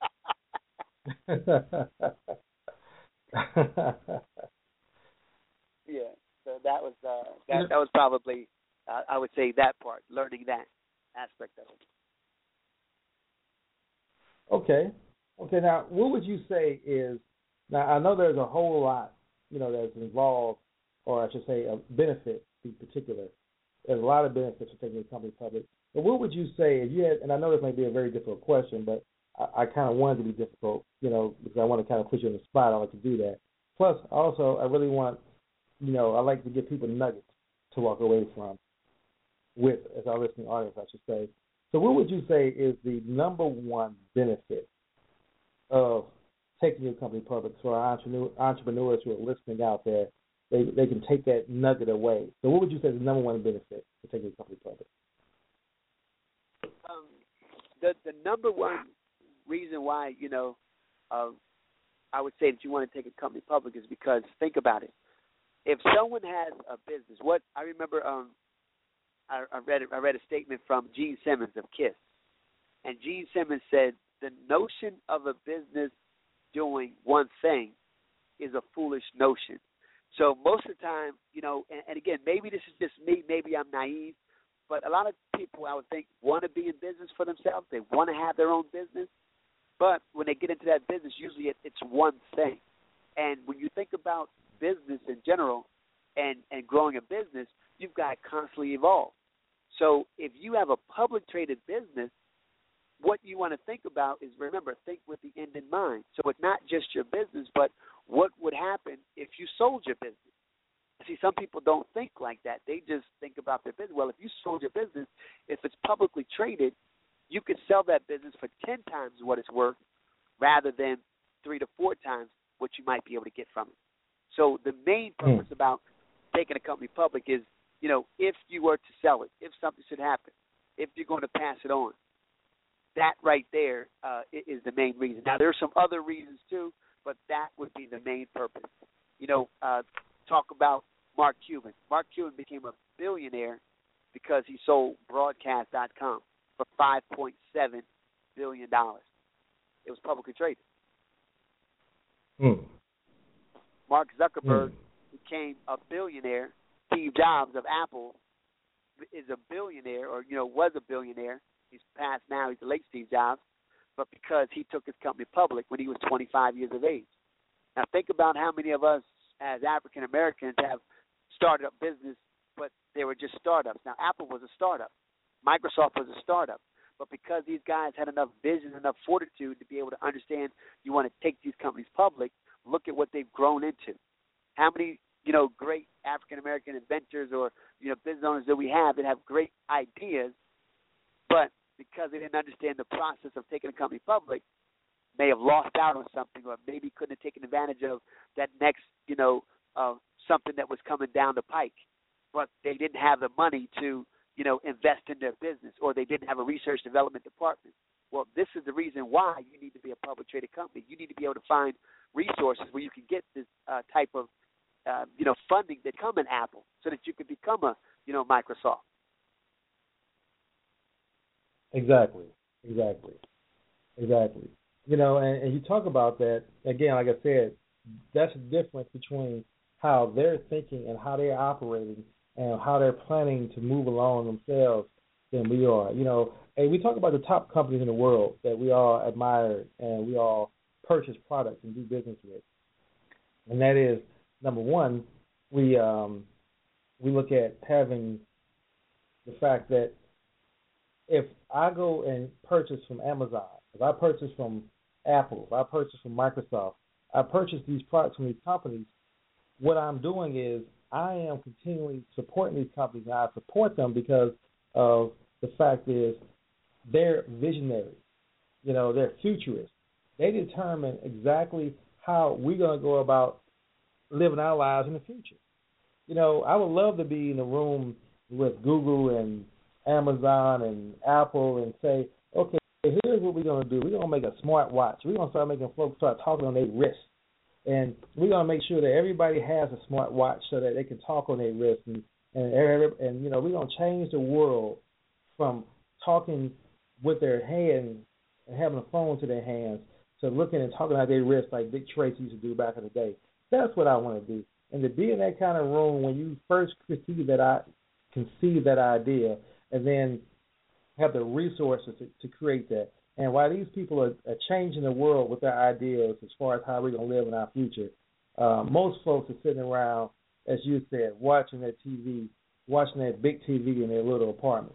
Yeah, so that was that was probably I would say that part, learning that aspect of it. Okay. Now, what would you say is, now I know there's a whole lot, that's involved, or I should say a benefit in particular. There's a lot of benefits to taking a company public. But what would you say if you had, and I know this may be a very difficult question, but I kind of wanted to be difficult, because I want to kind of put you on the spot. I like to do that. Plus, also, I really want, I like to give people nuggets to walk away from with, as our listening audience, I should say. So what would you say is the number one benefit of taking your company public for our entrepreneurs who are listening out there? They can take that nugget away. So what would you say is the number one benefit for taking your company public? The number one reason why, I would say that you want to take a company public is because, think about it. If someone has a business, what I remember, I read a statement from Gene Simmons of KISS, and Gene Simmons said the notion of a business doing one thing is a foolish notion. So most of the time, and again, maybe this is just me, maybe I'm naive, but a lot of people, I would think, want to be in business for themselves. They want to have their own business, but when they get into that business, usually it's one thing. And when you think about business in general and growing a business, you've got to constantly evolve. So if you have a public traded business, what you want to think about is, remember, think with the end in mind. So it's not just your business, but what would happen if you sold your business? See, some people don't think like that. They just think about their business. Well, if you sold your business, if it's publicly traded, you could sell that business for 10 times what it's worth rather than 3 to 4 times what you might be able to get from it. So the main purpose about taking a company public is, if you were to sell it, if something should happen, if you're going to pass it on, that right there is the main reason. Now, there are some other reasons too, but that would be the main purpose. Talk about Mark Cuban. Mark Cuban became a billionaire because he sold Broadcast.com for $5.7 billion. It was publicly traded. Mark Zuckerberg became a billionaire. Steve Jobs of Apple is a billionaire, or was a billionaire. He's passed now. He's the late Steve Jobs, but because he took his company public when he was 25 years of age. Now think about how many of us as African Americans have started up business, but they were just startups. Now Apple was a startup. Microsoft was a startup. But because these guys had enough vision, enough fortitude to be able to understand you want to take these companies public, look at what they've grown into. How many, great African-American inventors or, business owners that we have that have great ideas, but because they didn't understand the process of taking a company public, may have lost out on something, or maybe couldn't have taken advantage of that next, something that was coming down the pike. But they didn't have the money to, invest in their business, or they didn't have a research development department. Well, this is the reason why you need to be a public traded company. You need to be able to find resources where you can get this type of, funding that come in Apple, so that you can become a, Microsoft. Exactly. And you talk about that, again, like I said, that's the difference between how they're thinking and how they're operating and how they're planning to move along themselves than we are. And we talk about the top companies in the world that we all admire and we all purchase products and do business with. And that is, number one, we look at having the fact that if I go and purchase from Amazon, if I purchase from Apple, if I purchase from Microsoft, I purchase these products from these companies, what I'm doing is I am continually supporting these companies, and I support them because of the fact is they're visionaries. They're futurists. They determine exactly how we're going to go about living our lives in the future. I would love to be in a room with Google and Amazon and Apple and say, okay, here's what we're going to do. We're going to make a smart watch. We're going to start making folks start talking on their wrists. And we're gonna make sure that everybody has a smart watch so that they can talk on their wrist, and you know, we're gonna change the world from talking with their hands and having a phone to their hands to looking and talking out their wrist like Dick Tracy used to do back in the day. That's what I want to do. And to be in that kind of room when you first conceive that idea, and then have the resources to create that. And while these people are changing the world with their ideas as far as how we're going to live in our future, most folks are sitting around, as you said, watching their TV, watching that big TV in their little apartment.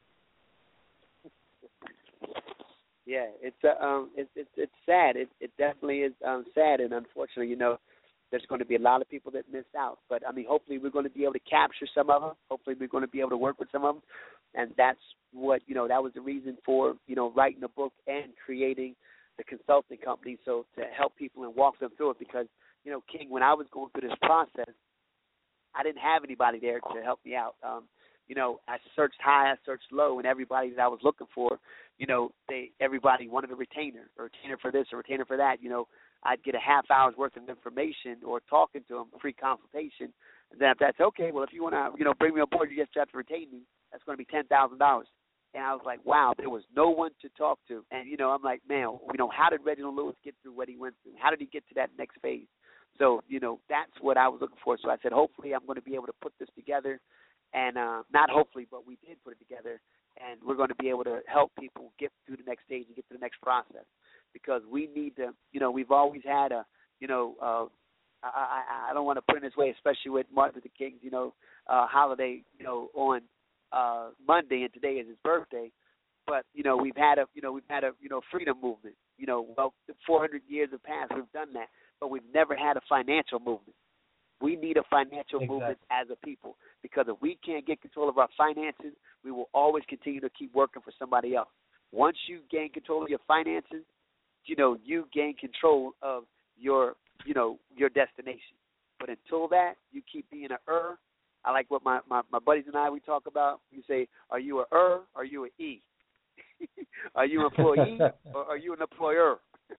Yeah, it's sad. It definitely is sad, and unfortunately, you know, there's going to be a lot of people that miss out. But I mean, hopefully, we're going to be able to capture some of them. Hopefully, we're going to be able to work with some of them, and that's what, you know, that was the reason for, you know, writing the book and creating the consulting company, so to help people and walk them through it. Because, you know, King, when I was going through this process, I didn't have anybody there to help me out. You know, I searched high, I searched low, and everybody that I was looking for, you know, everybody wanted a retainer for this, a retainer for that. You know, I'd get a half hour's worth of information or talking to them, free consultation. And then if that's okay, well, if you want to, you know, bring me on board, you just have to retain me. That's going to be $10,000. And I was like, wow, there was no one to talk to. And, you know, I'm like, man, you know, how did Reginald Lewis get through what he went through? How did he get to that next phase? So, you know, that's what I was looking for. So I said, hopefully I'm going to be able to put this together. And not hopefully, but we did put it together. And we're going to be able to help people get through the next stage and get to the next process. Because we need to, you know, we've always had a, you know, I don't want to put it this way, especially with Martin Luther King's, you know, holiday, you know, on Monday, and today is his birthday. But, you know, we've had a freedom movement. You know, well, 400 years have passed, we've done that, but we've never had a financial movement. We need a financial movement as a people, because if we can't get control of our finances, we will always continue to keep working for somebody else. Once you gain control of your finances, you know, you gain control of your, you know, your destination. But until that, you keep being I like what my buddies and I, we talk about. You say, are you or are you an E? Are you an employee or are you an employer?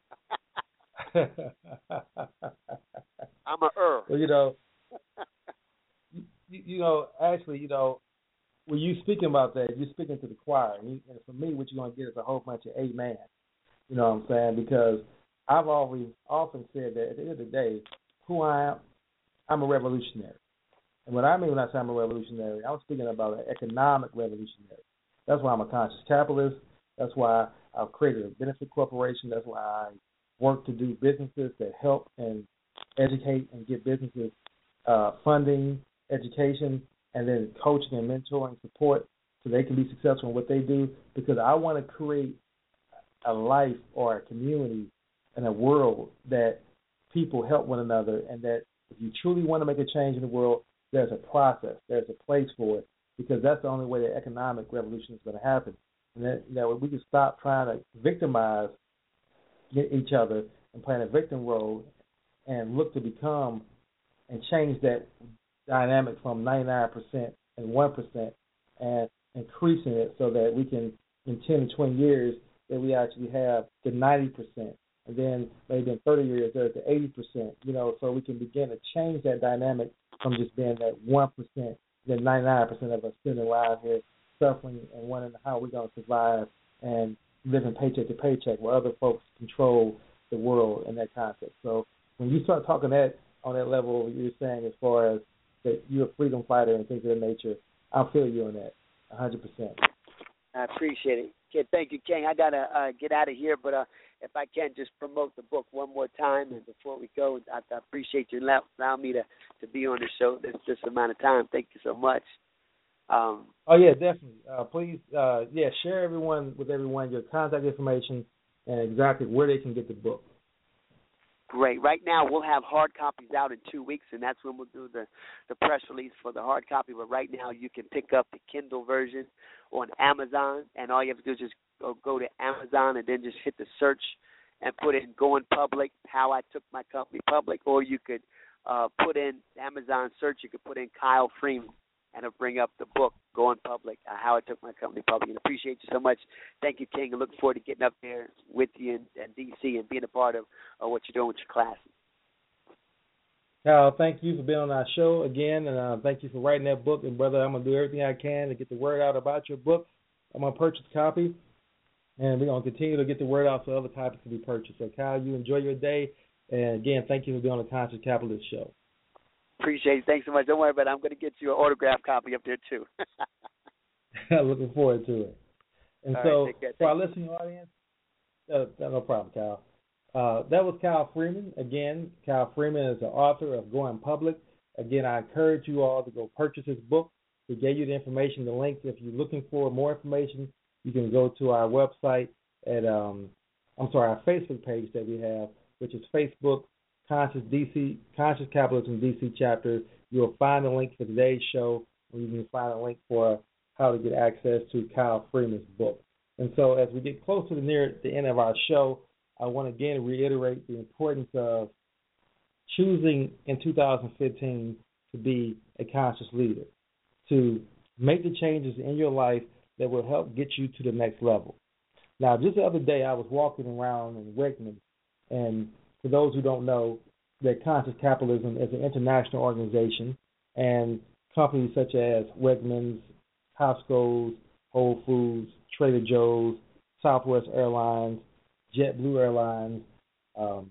I'm a Well, you know, you know, actually, you know, when you speaking about that, you're speaking to the choir, and for me, what you're gonna get is a whole bunch of amen. You know what I'm saying? Because I've always often said that at the end of the day, who I am, I'm a revolutionary. And what I mean when I say I'm a revolutionary, I'm speaking about an economic revolutionary. That's why I'm a conscious capitalist. That's why I've created a benefit corporation. That's why I work to do businesses that help and educate and give businesses funding, education, and then coaching and mentoring support so they can be successful in what they do, because I want to create a life or a community and a world that people help one another, and that if you truly want to make a change in the world, there's a process, there's a place for it, because that's the only way the economic revolution is going to happen. And that we can stop trying to victimize each other and playing a victim role and look to become and change that dynamic from 99% and 1% and increasing it so that we can, in 10 to 20 years, that we actually have the 90%. And then maybe in 30 years, there's the 80%, you know, so we can begin to change that dynamic from just being that 1%, then 99% of us sitting around here suffering and wondering how we're going to survive and living paycheck to paycheck while other folks control the world in that context. So when you start talking that on that level, you're saying as far as that you're a freedom fighter and things of that nature, I'll feel you on that 100%. I appreciate it. Okay, thank you, King. I got to get out of here, but if I can just promote the book one more time, and before we go, I appreciate you allowing me to be on the show this amount of time. Thank you so much. Oh, yeah, definitely. Please, share with everyone your contact information and exactly where they can get the book. Great. Right now, we'll have hard copies out in 2 weeks, and that's when we'll do the press release for the hard copy. But right now, you can pick up the Kindle version on Amazon, and all you have to do is just go to Amazon and then just hit the search and put in Going Public, How I Took My Company Public, or you could put in Amazon search, you could put in Kyle Freeman, and it'll bring up the book, Going Public, How I Took My Company Public. And appreciate you so much. Thank you, King. I look forward to getting up there with you in D.C. and being a part of what you're doing with your classes. Kyle, thank you for being on our show again, and thank you for writing that book. And, brother, I'm going to do everything I can to get the word out about your book. I'm going to purchase a copy, and we're going to continue to get the word out so other copies can be purchased. So, Kyle, you enjoy your day. And, again, thank you for being on the Conscious Capitalist Show. Appreciate it. Thanks so much. Don't worry about it. I'm going to get you an autographed copy up there, too. Looking forward to it. And all so, right, for our listening audience, no problem, Kyle. That was Kyle Freeman. Again, Kyle Freeman is the author of Going Public. Again, I encourage you all to go purchase his book. We gave you the information, the links. If you're looking for more information, you can go to our website at, our Facebook page that we have, which is Facebook Conscious Capitalism DC Chapter. You'll find a link for today's show, and you can find a link for how to get access to Kyle Freeman's book. And so as we get closer to near the end of our show, I want to again reiterate the importance of choosing in 2015 to be a conscious leader, to make the changes in your life that will help get you to the next level. Now, just the other day, I was walking around in Wegmans, and for those who don't know, that Conscious Capitalism is an international organization, and companies such as Wegmans, Costco's, Whole Foods, Trader Joe's, Southwest Airlines, JetBlue Airlines are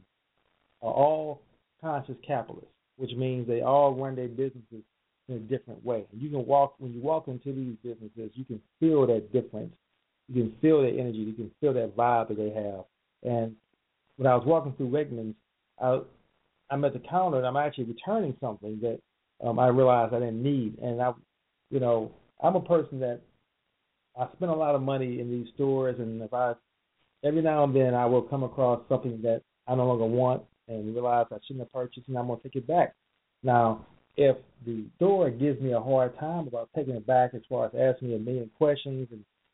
all conscious capitalists, which means they all run their businesses in a different way. You can when you walk into these businesses, you can feel that difference. You can feel their energy. You can feel that vibe that they have. And when I was walking through Wegmans, I'm at the counter and I'm actually returning something that I realized I didn't need. And I'm a person that I spend a lot of money in these stores, and every now and then I will come across something that I no longer want and realize I shouldn't have purchased, and I'm going to take it back. Now, if the store gives me a hard time about taking it back as far as asking me a million questions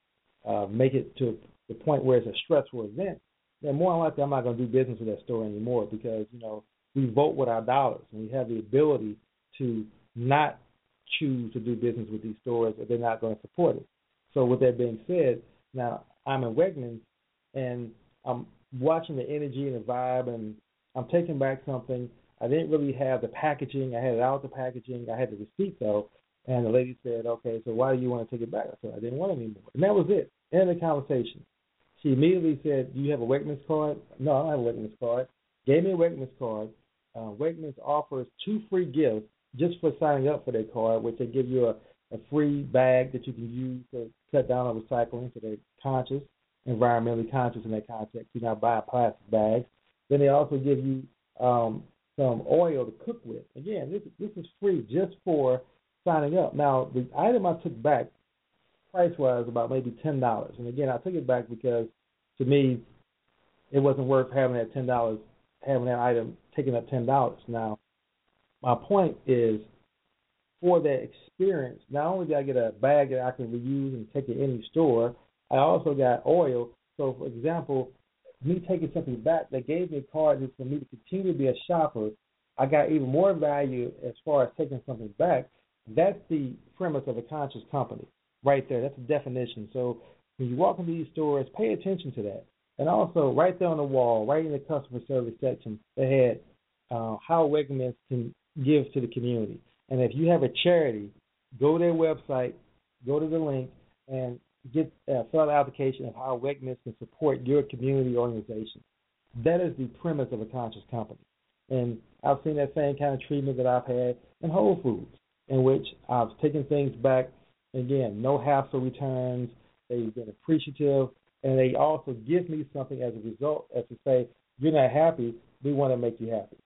and make it to the point where it's a stressful event, then more than likely I'm not going to do business with that store anymore because, we vote with our dollars, and we have the ability to not choose to do business with these stores if they're not going to support it. So with that being said, now I'm in Wegmans, and I'm watching the energy and the vibe, and I'm taking back something. I didn't really have the packaging. I had it out the packaging. I had the receipt, though, and the lady said, okay, so why do you want to take it back? I said, I didn't want it anymore. And that was it. End of the conversation. She immediately said, do you have a Wegmans card? No, I don't have a Wegmans card. Gave me a Wegmans card. Wegmans offers 2 free gifts just for signing up for their card, which they give you a free bag that you can use to cut down on recycling, so they're conscious, environmentally conscious in that context. You're not buying plastic bags. Then they also give you some oil to cook with. Again, this is free just for signing up. Now, the item I took back, price-wise, about maybe $10. And again, I took it back because, to me, it wasn't worth having that $10, having that item taking up $10. Now, my point is, for that experience, not only did I get a bag that I can reuse and take to any store, I also got oil. So, for example, me taking something back, they gave me a card just for me to continue to be a shopper. I got even more value as far as taking something back. That's the premise of a conscious company right there. That's the definition. So when you walk into these stores, pay attention to that. And also, right there on the wall, right in the customer service section, they had how Wegmans can give to the community. And if you have a charity, go to their website, go to the link, and fill out an application of how Wegmans can support your community organization. That is the premise of a conscious company. And I've seen that same kind of treatment that I've had in Whole Foods, in which I've taken things back. Again, no hassle returns. They've been appreciative. And they also give me something as a result, as to say, you're not happy, we want to make you happy.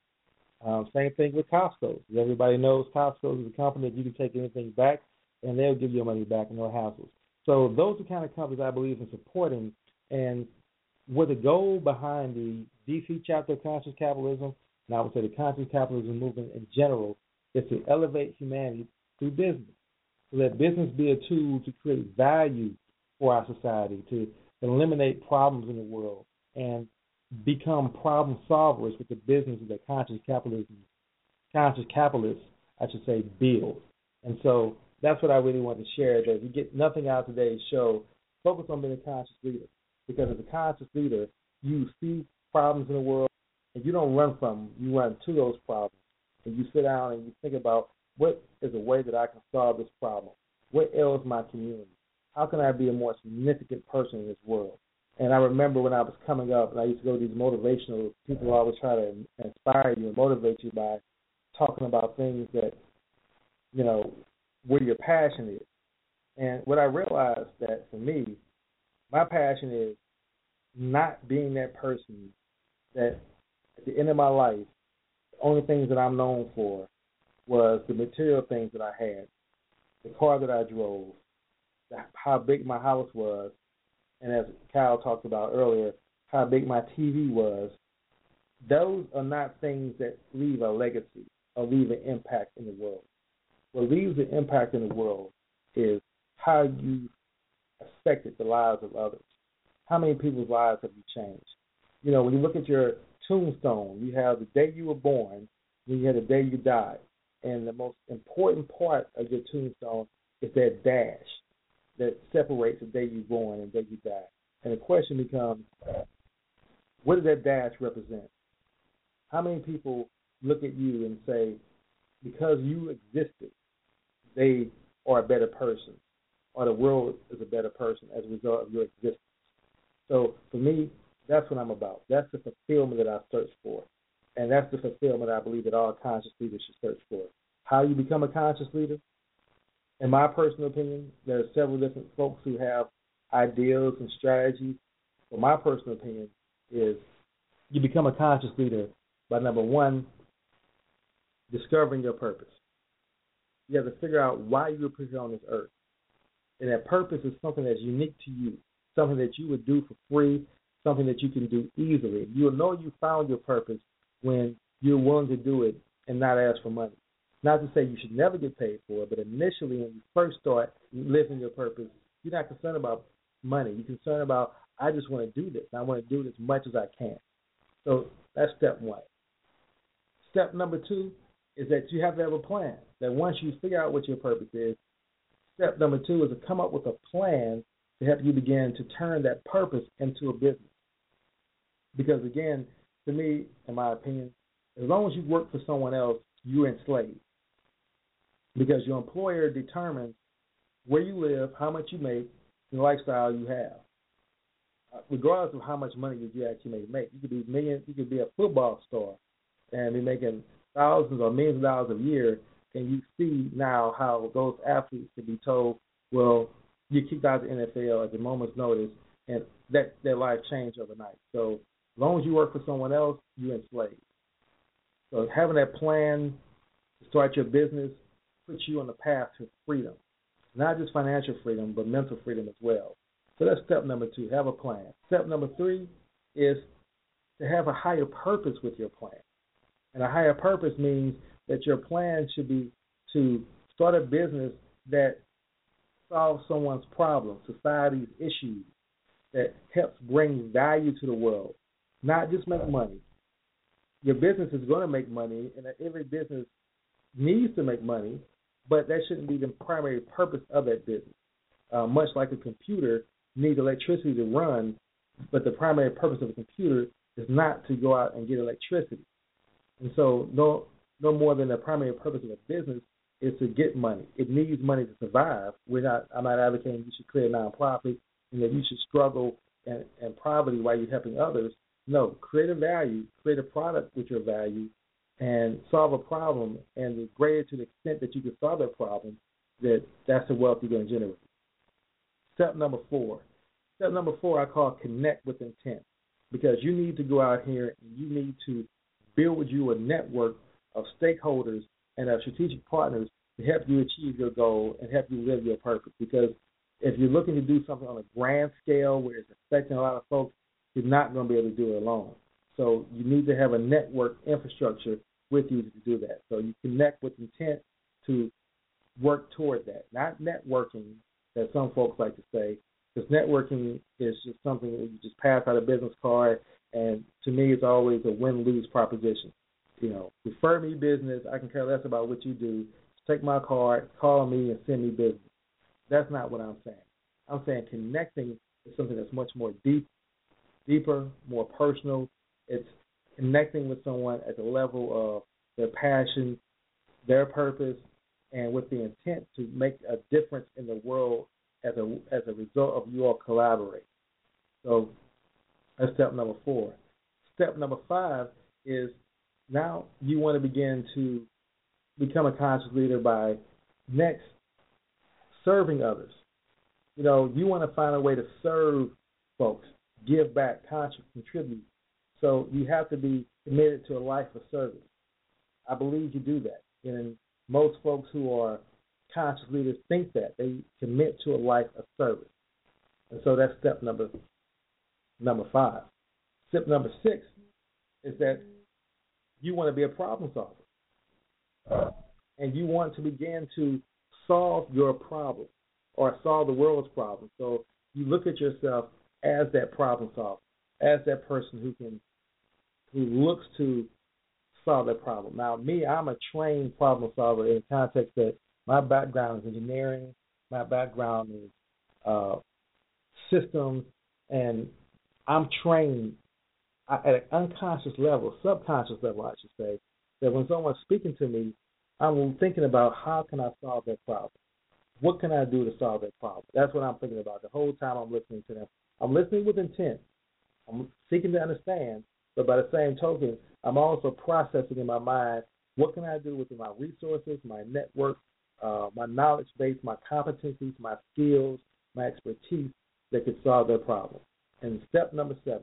Same thing with Costco. Everybody knows Costco is a company that you can take anything back, and they'll give you your money back, no hassles. So those are the kind of companies I believe in supporting. And with the goal behind the DC chapter of Conscious Capitalism, and I would say the Conscious Capitalism movement in general, is to elevate humanity through business, so that business be a tool to create value for our society, to eliminate problems in the world, and become problem solvers with the business that conscious capitalists, build. And so that's what I really want to share, that if you get nothing out of today's show, focus on being a conscious leader. Because as a conscious leader, you see problems in the world, and you don't run from them, you run to those problems and you sit down and you think about what is a way that I can solve this problem? What ails my community? How can I be a more significant person in this world? And I remember when I was coming up, and I used to go to these motivational, people always try to inspire you and motivate you by talking about things that, you know, where your passion is. And what I realized that for me, my passion is not being that person that at the end of my life, the only things that I'm known for was the material things that I had, the car that I drove, how big my house was, and as Kyle talked about earlier, how big my TV was. Those are not things that leave a legacy or leave an impact in the world. What leaves an impact in the world is how you affected the lives of others. How many people's lives have you changed? You know, when you look at your tombstone, you have the day you were born, then you have the day you died. And the most important part of your tombstone is that dash that separates the day you're born and the day you die. And the question becomes, what does that dash represent? How many people look at you and say, because you existed, they are a better person, or the world is a better person as a result of your existence? So for me, that's what I'm about. That's the fulfillment that I search for. And that's the fulfillment I believe that all conscious leaders should search for. How you become a conscious leader? In my personal opinion, there are several different folks who have ideals and strategies. But my personal opinion is you become a conscious leader by, number one, discovering your purpose. You have to figure out why you were put here on this earth. And that purpose is something that's unique to you, something that you would do for free, something that you can do easily. You'll know you found your purpose when you're willing to do it and not ask for money. Not to say you should never get paid for it, but initially when you first start living your purpose, you're not concerned about money. You're concerned about, I just want to do this. I want to do it as much as I can. So that's step one. Step number two is that you have to have a plan. That once you figure out what your purpose is, step number two is to come up with a plan to help you begin to turn that purpose into a business. Because again, to me, in my opinion, as long as you work for someone else, you're enslaved. Because your employer determines where you live, how much you make, and the lifestyle you have. Regardless of how much money you actually may make. You could be a football star and be making thousands or millions of dollars a year, and you see now how those athletes can be told, well, you kicked out of the NFL at the moment's notice, and that their life changed overnight. So as long as you work for someone else, you're enslaved. So having that plan to start your business puts you on the path to freedom, not just financial freedom, but mental freedom as well. So that's step number two, have a plan. Step number three is to have a higher purpose with your plan. And a higher purpose means that your plan should be to start a business that solves someone's problems, society's issues, that helps bring value to the world, not just make money. Your business is going to make money, and every business needs to make money, but that shouldn't be the primary purpose of that business. Much like a computer needs electricity to run, but the primary purpose of a computer is not to go out and get electricity. And so no more than the primary purpose of a business is to get money. It needs money to survive. I'm not advocating you should create a nonprofit and that you should struggle in poverty while you're helping others. No, create a value, create a product with your value, and solve a problem. And the greater to the extent that you can solve that problem, that's the wealth you're going to generate. Step number four I call connect with intent, because you need to go out here and you need to build you a network of stakeholders and of strategic partners to help you achieve your goal and help you live your purpose. Because if you're looking to do something on a grand scale where it's affecting a lot of folks, you're not going to be able to do it alone. So you need to have a network infrastructure with you to do that. So you connect with intent to work toward that, not networking that some folks like to say, because networking is just something that you just pass out a business card, and to me it's always a win-lose proposition. You know, refer me business, I can care less about what you do. Just take my card, call me, and send me business. That's not what I'm saying. I'm saying connecting is something that's much more deeper, more personal. It's connecting with someone at the level of their passion, their purpose, and with the intent to make a difference in the world as a result of you all collaborating. So that's step number 4. Step number 5 is now you want to begin to become a conscious leader by next serving others. You know, you want to find a way to serve folks, give back, contribute. So you have to be committed to a life of service. I believe you do that. And most folks who are conscious leaders think that. They commit to a life of service. And so that's step number 5. Step number 6 is that you want to be a problem solver. And you want to begin to solve your problem or solve the world's problem. So you look at yourself as that problem solver, as that person who looks to solve that problem. Now, me, I'm a trained problem solver in the context that my background is engineering, my background is systems, and I'm trained at an unconscious level, subconscious level, I should say, that when someone's speaking to me, I'm thinking about how can I solve that problem? What can I do to solve that problem? That's what I'm thinking about the whole time I'm listening to them. I'm listening with intent. I'm seeking to understand, but by the same token, I'm also processing in my mind, what can I do with my resources, my network, my knowledge base, my competencies, my skills, my expertise that could solve their problem. And step number 7,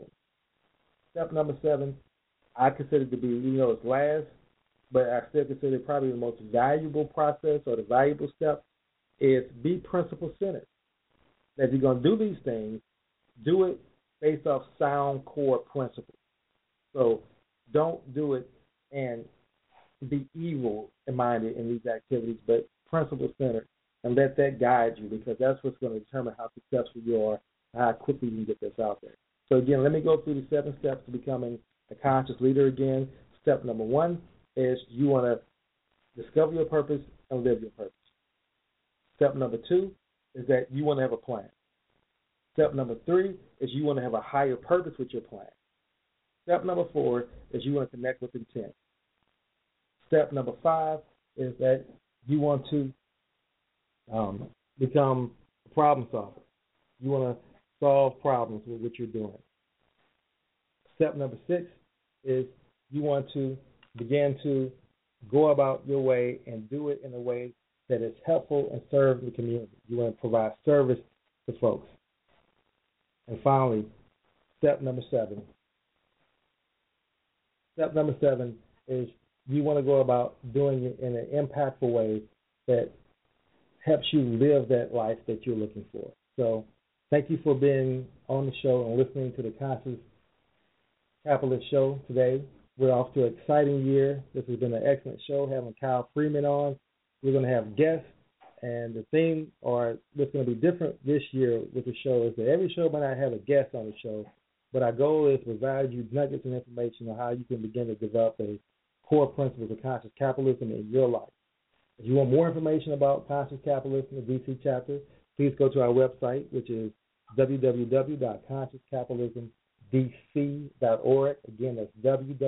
I consider to be, it's last, but I still consider it probably the most valuable process or the valuable step is be principle-centered. That you're going to do these things, do it based off sound core principles. So don't do it and be evil-minded in these activities, but principle-centered, and let that guide you, because that's what's going to determine how successful you are and how quickly you can get this out there. So again, let me go through the 7 steps to becoming a conscious leader again. Step number 1 is you want to discover your purpose and live your purpose. Step number 2 is that you want to have a plan. Step number 3 is you want to have a higher purpose with your plan. Step number 4 is you want to connect with intent. Step number 5 is that you want to become a problem solver. You want to solve problems with what you're doing. Step number 6 is you want to begin to go about your way and do it in a way that is helpful and serve the community. You want to provide service to folks. And finally, step number 7. Step number 7 is you want to go about doing it in an impactful way that helps you live that life that you're looking for. So thank you for being on the show and listening to the Conscious Capitalist Show today. We're off to an exciting year. This has been an excellent show, having Kyle Freeman on. We're going to have guests, and the theme, or what's going to be different this year with the show, is that every show might not have a guest on the show, but our goal is to provide you nuggets and information on how you can begin to develop a core principles of conscious capitalism in your life. If you want more information about conscious capitalism, the DC chapter, please go to our website, which is www.consciouscapitalismdc.org. Again, that's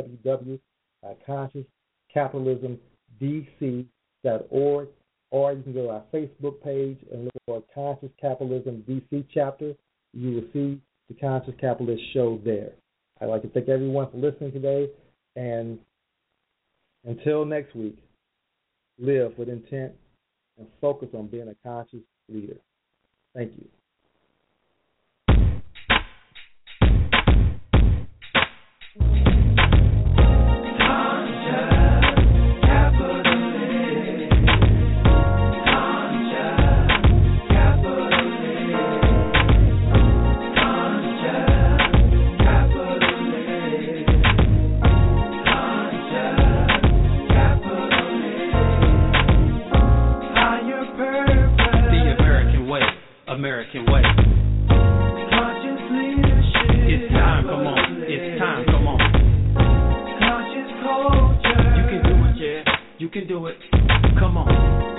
www.consciouscapitalismdc.org. Or you can go to our Facebook page and look for Conscious Capitalism DC chapter. You will see the Conscious Capitalist Show there. I'd like to thank everyone for listening today. And until next week, live with intent and focus on being a conscious leader. Thank you. American way. Conscious leadership. It's time, come on. It's time, come on. Conscious culture. You can do it, yeah. You can do it. Come on.